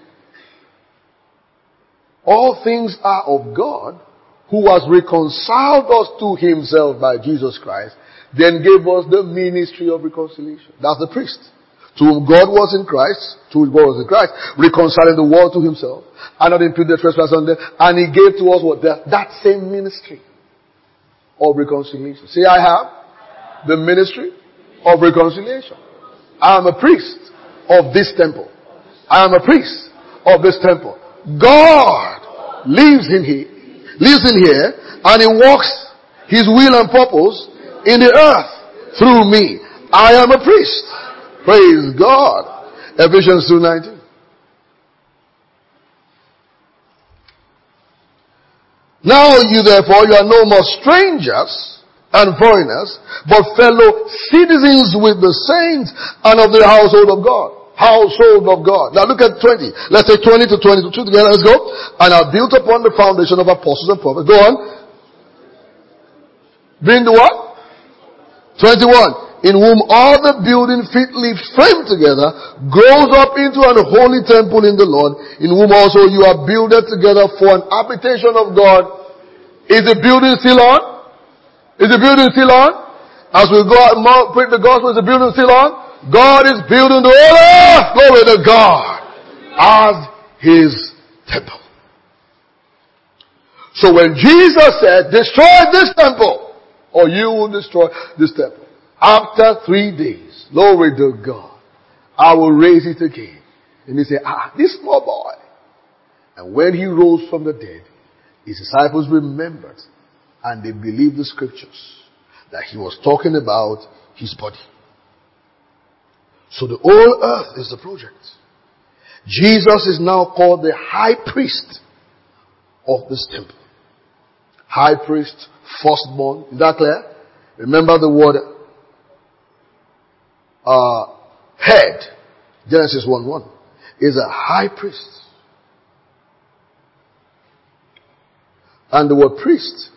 all things are of God, who has reconciled us to Himself by Jesus Christ, then gave us the ministry of reconciliation. That's the priest. To whom God was in Christ, reconciling the world to Himself, and not imputing the trespass on them, and He gave to us what? That same ministry of reconciliation. Say, I have the ministry of reconciliation. I am a priest of this temple. I am a priest of this temple. God lives in here, and He works His will and purpose in the earth through me. I am a priest. Praise God. Ephesians 2:19. Now you therefore, you are no more strangers and foreigners, but fellow citizens with the saints and of the household of God. Household of God. Now look at 20. Let's say 20 to 22 together. Let's go. And are built upon the foundation of apostles and prophets. Go on. Bring the what? 21. In whom all the building fitly framed together grows up into an holy temple in the Lord, in whom also you are builded together for an habitation of God. Is the building still on? Is the building still on? As we go out and preach the gospel, is the building still on? God is building the whole earth, glory to God, as His temple. So when Jesus said, destroy this temple, or you will destroy this temple, after 3 days, glory to God, I will raise it again. And he said, this small boy. And when he rose from the dead, his disciples remembered and they believed the scriptures that he was talking about his body. So the whole earth is the project. Jesus is now called the high priest of this temple. High priest, firstborn. Is that clear? Remember the word head. Genesis 1:1 is a high priest. And the word priest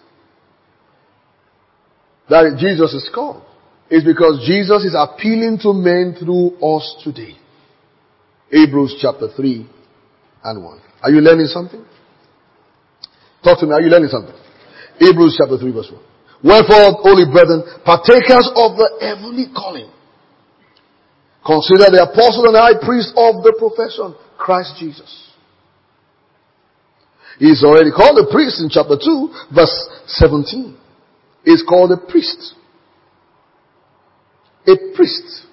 that Jesus is called is because Jesus is appealing to men through us today. Hebrews chapter 3 and 1. Are you learning something? Talk to me. Are you learning something? Hebrews chapter 3 verse 1. Wherefore, holy brethren, partakers of the heavenly calling, consider the apostle and high priest of the profession, Christ Jesus. He is already called a priest in chapter 2 verse 17. He is called a priest. A priest.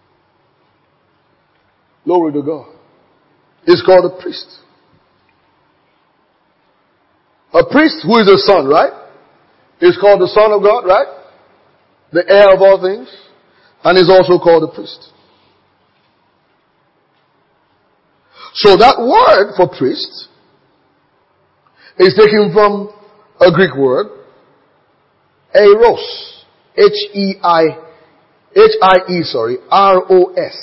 Glory to God. He is called a priest. A priest who is a son, right? Is called the Son of God, right? The heir of all things. And is also called a priest. So that word for priest is taken from a Greek word, Eros. R-O-S.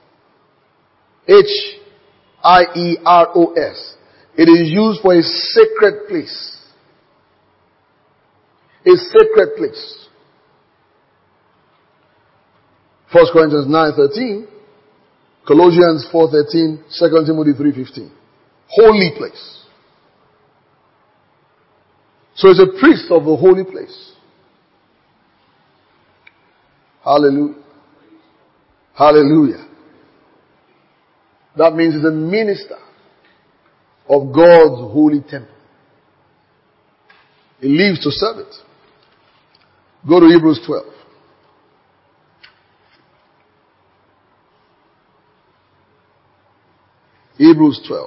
H-I-E-R-O-S. It is used for a sacred place. A sacred place. 1 Corinthians 9:13, Colossians 4:13, 2 Timothy 3:15. Holy place. So it's a priest of the holy place. Hallelujah. Hallelujah. That means it's a minister of God's holy temple. He lives to serve it. Go to Hebrews 12. Hebrews 12.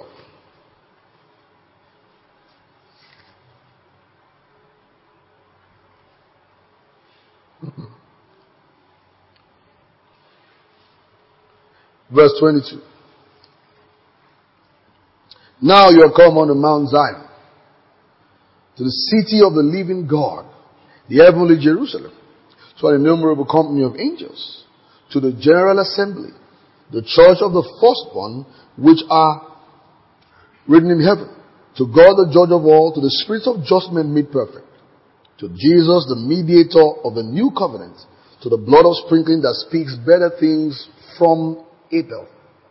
Verse 22. Now you are come unto Mount Zion, to the city of the living God, the heavenly Jerusalem, to an innumerable company of angels, to the general assembly, the church of the firstborn, which are written in heaven, to God the judge of all, to the spirits of just men made perfect, to Jesus the mediator of a new covenant, to the blood of sprinkling that speaks better things from Abel.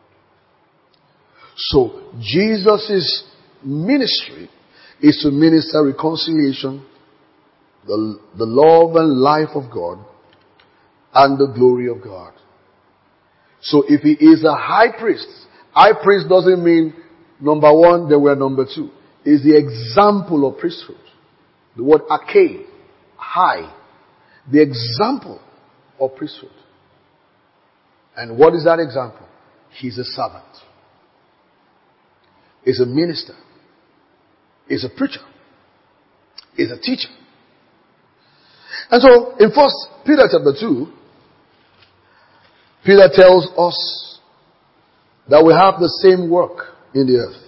So Jesus' ministry is to minister reconciliation, the love and life of God, and the glory of God. So if he is a high priest doesn't mean number one, they were number two. It's the example of priesthood. The word arche, high, the example of priesthood. And what is that example? He's a servant. He's a minister. He's a preacher. He's a teacher. And so in 1 Peter chapter 2, Peter tells us that we have the same work in the earth.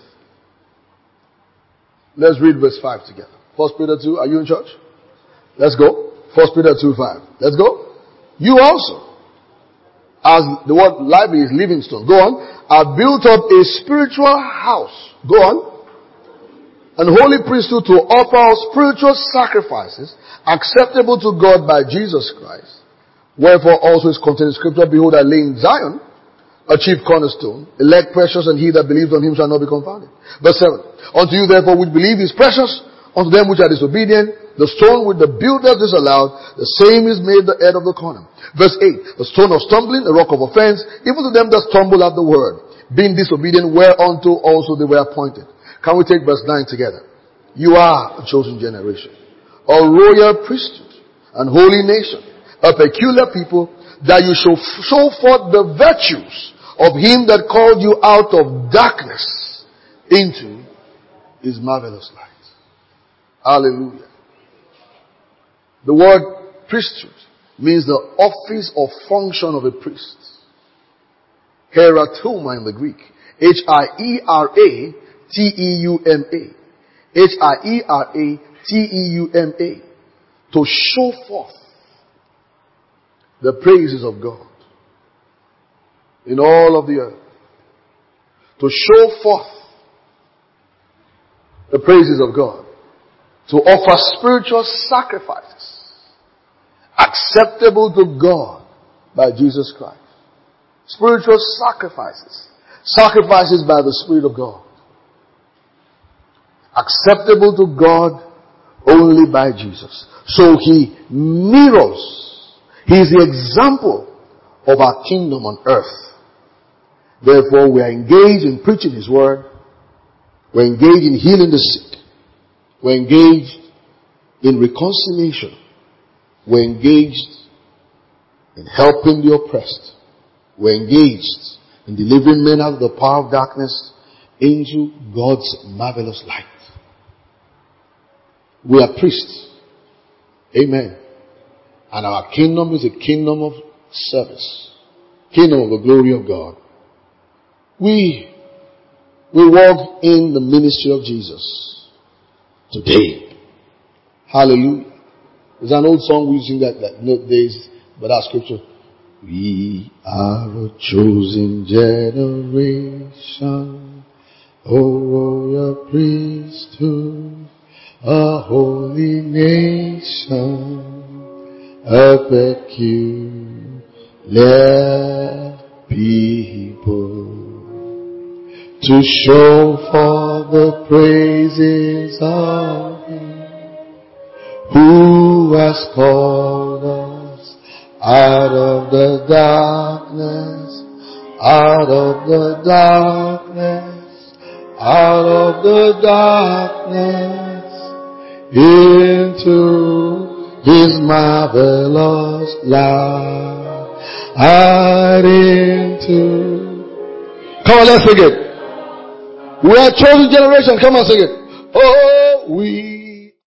Let's read verse 5 together. 1 Peter 2, are you in church? Let's go. 1 Peter 2:5. Let's go. You also, as the word lively is living stone, go on, are built up a spiritual house. Go on. An holy priesthood to offer spiritual sacrifices acceptable to God by Jesus Christ. Wherefore also is contained in scripture, behold, I lay in Zion a chief cornerstone, elect precious, and he that believes on him shall not be confounded. Verse 7. Unto you therefore which believe is precious, unto them which are disobedient, the stone which the builders disallowed, the same is made the head of the corner. Verse 8. The stone of stumbling, the rock of offense, even to them that stumble at the word, being disobedient, whereunto also they were appointed. Can we take verse 9 together? You are a chosen generation, a royal priesthood, and holy nation, a peculiar people, that you shall show forth the virtues of him that called you out of darkness into his marvelous light. Hallelujah. The word priesthood means the office or function of a priest. Hieratuma in the Greek. H-I-E-R-A-T-E-U-M-A. H-I-E-R-A-T-E-U-M-A. To show forth the praises of God in all of the earth. To show forth the praises of God. To offer spiritual sacrifices acceptable to God by Jesus Christ. Spiritual sacrifices. Sacrifices by the Spirit of God. Acceptable to God only by Jesus. So he mirrors. He is the example of our kingdom on earth. Therefore, we are engaged in preaching his word. We're engaged in healing the sick. We're engaged in reconciliation. We're engaged in helping the oppressed. We're engaged in delivering men out of the power of darkness into God's marvelous light. We are priests. Amen. And our kingdom is a kingdom of service. Kingdom of the glory of God. We walk in the ministry of Jesus today. Hallelujah. There's an old song we sing that days, but our scripture. We are a chosen generation, a royal priesthood, a holy nation, a peculiar people, to show forth the praises of him who has called us out of the darkness, out of the darkness, out of the darkness, into his marvelous light, Come on, let's sing it. We are a chosen generation. Come on, sing it. Oh, we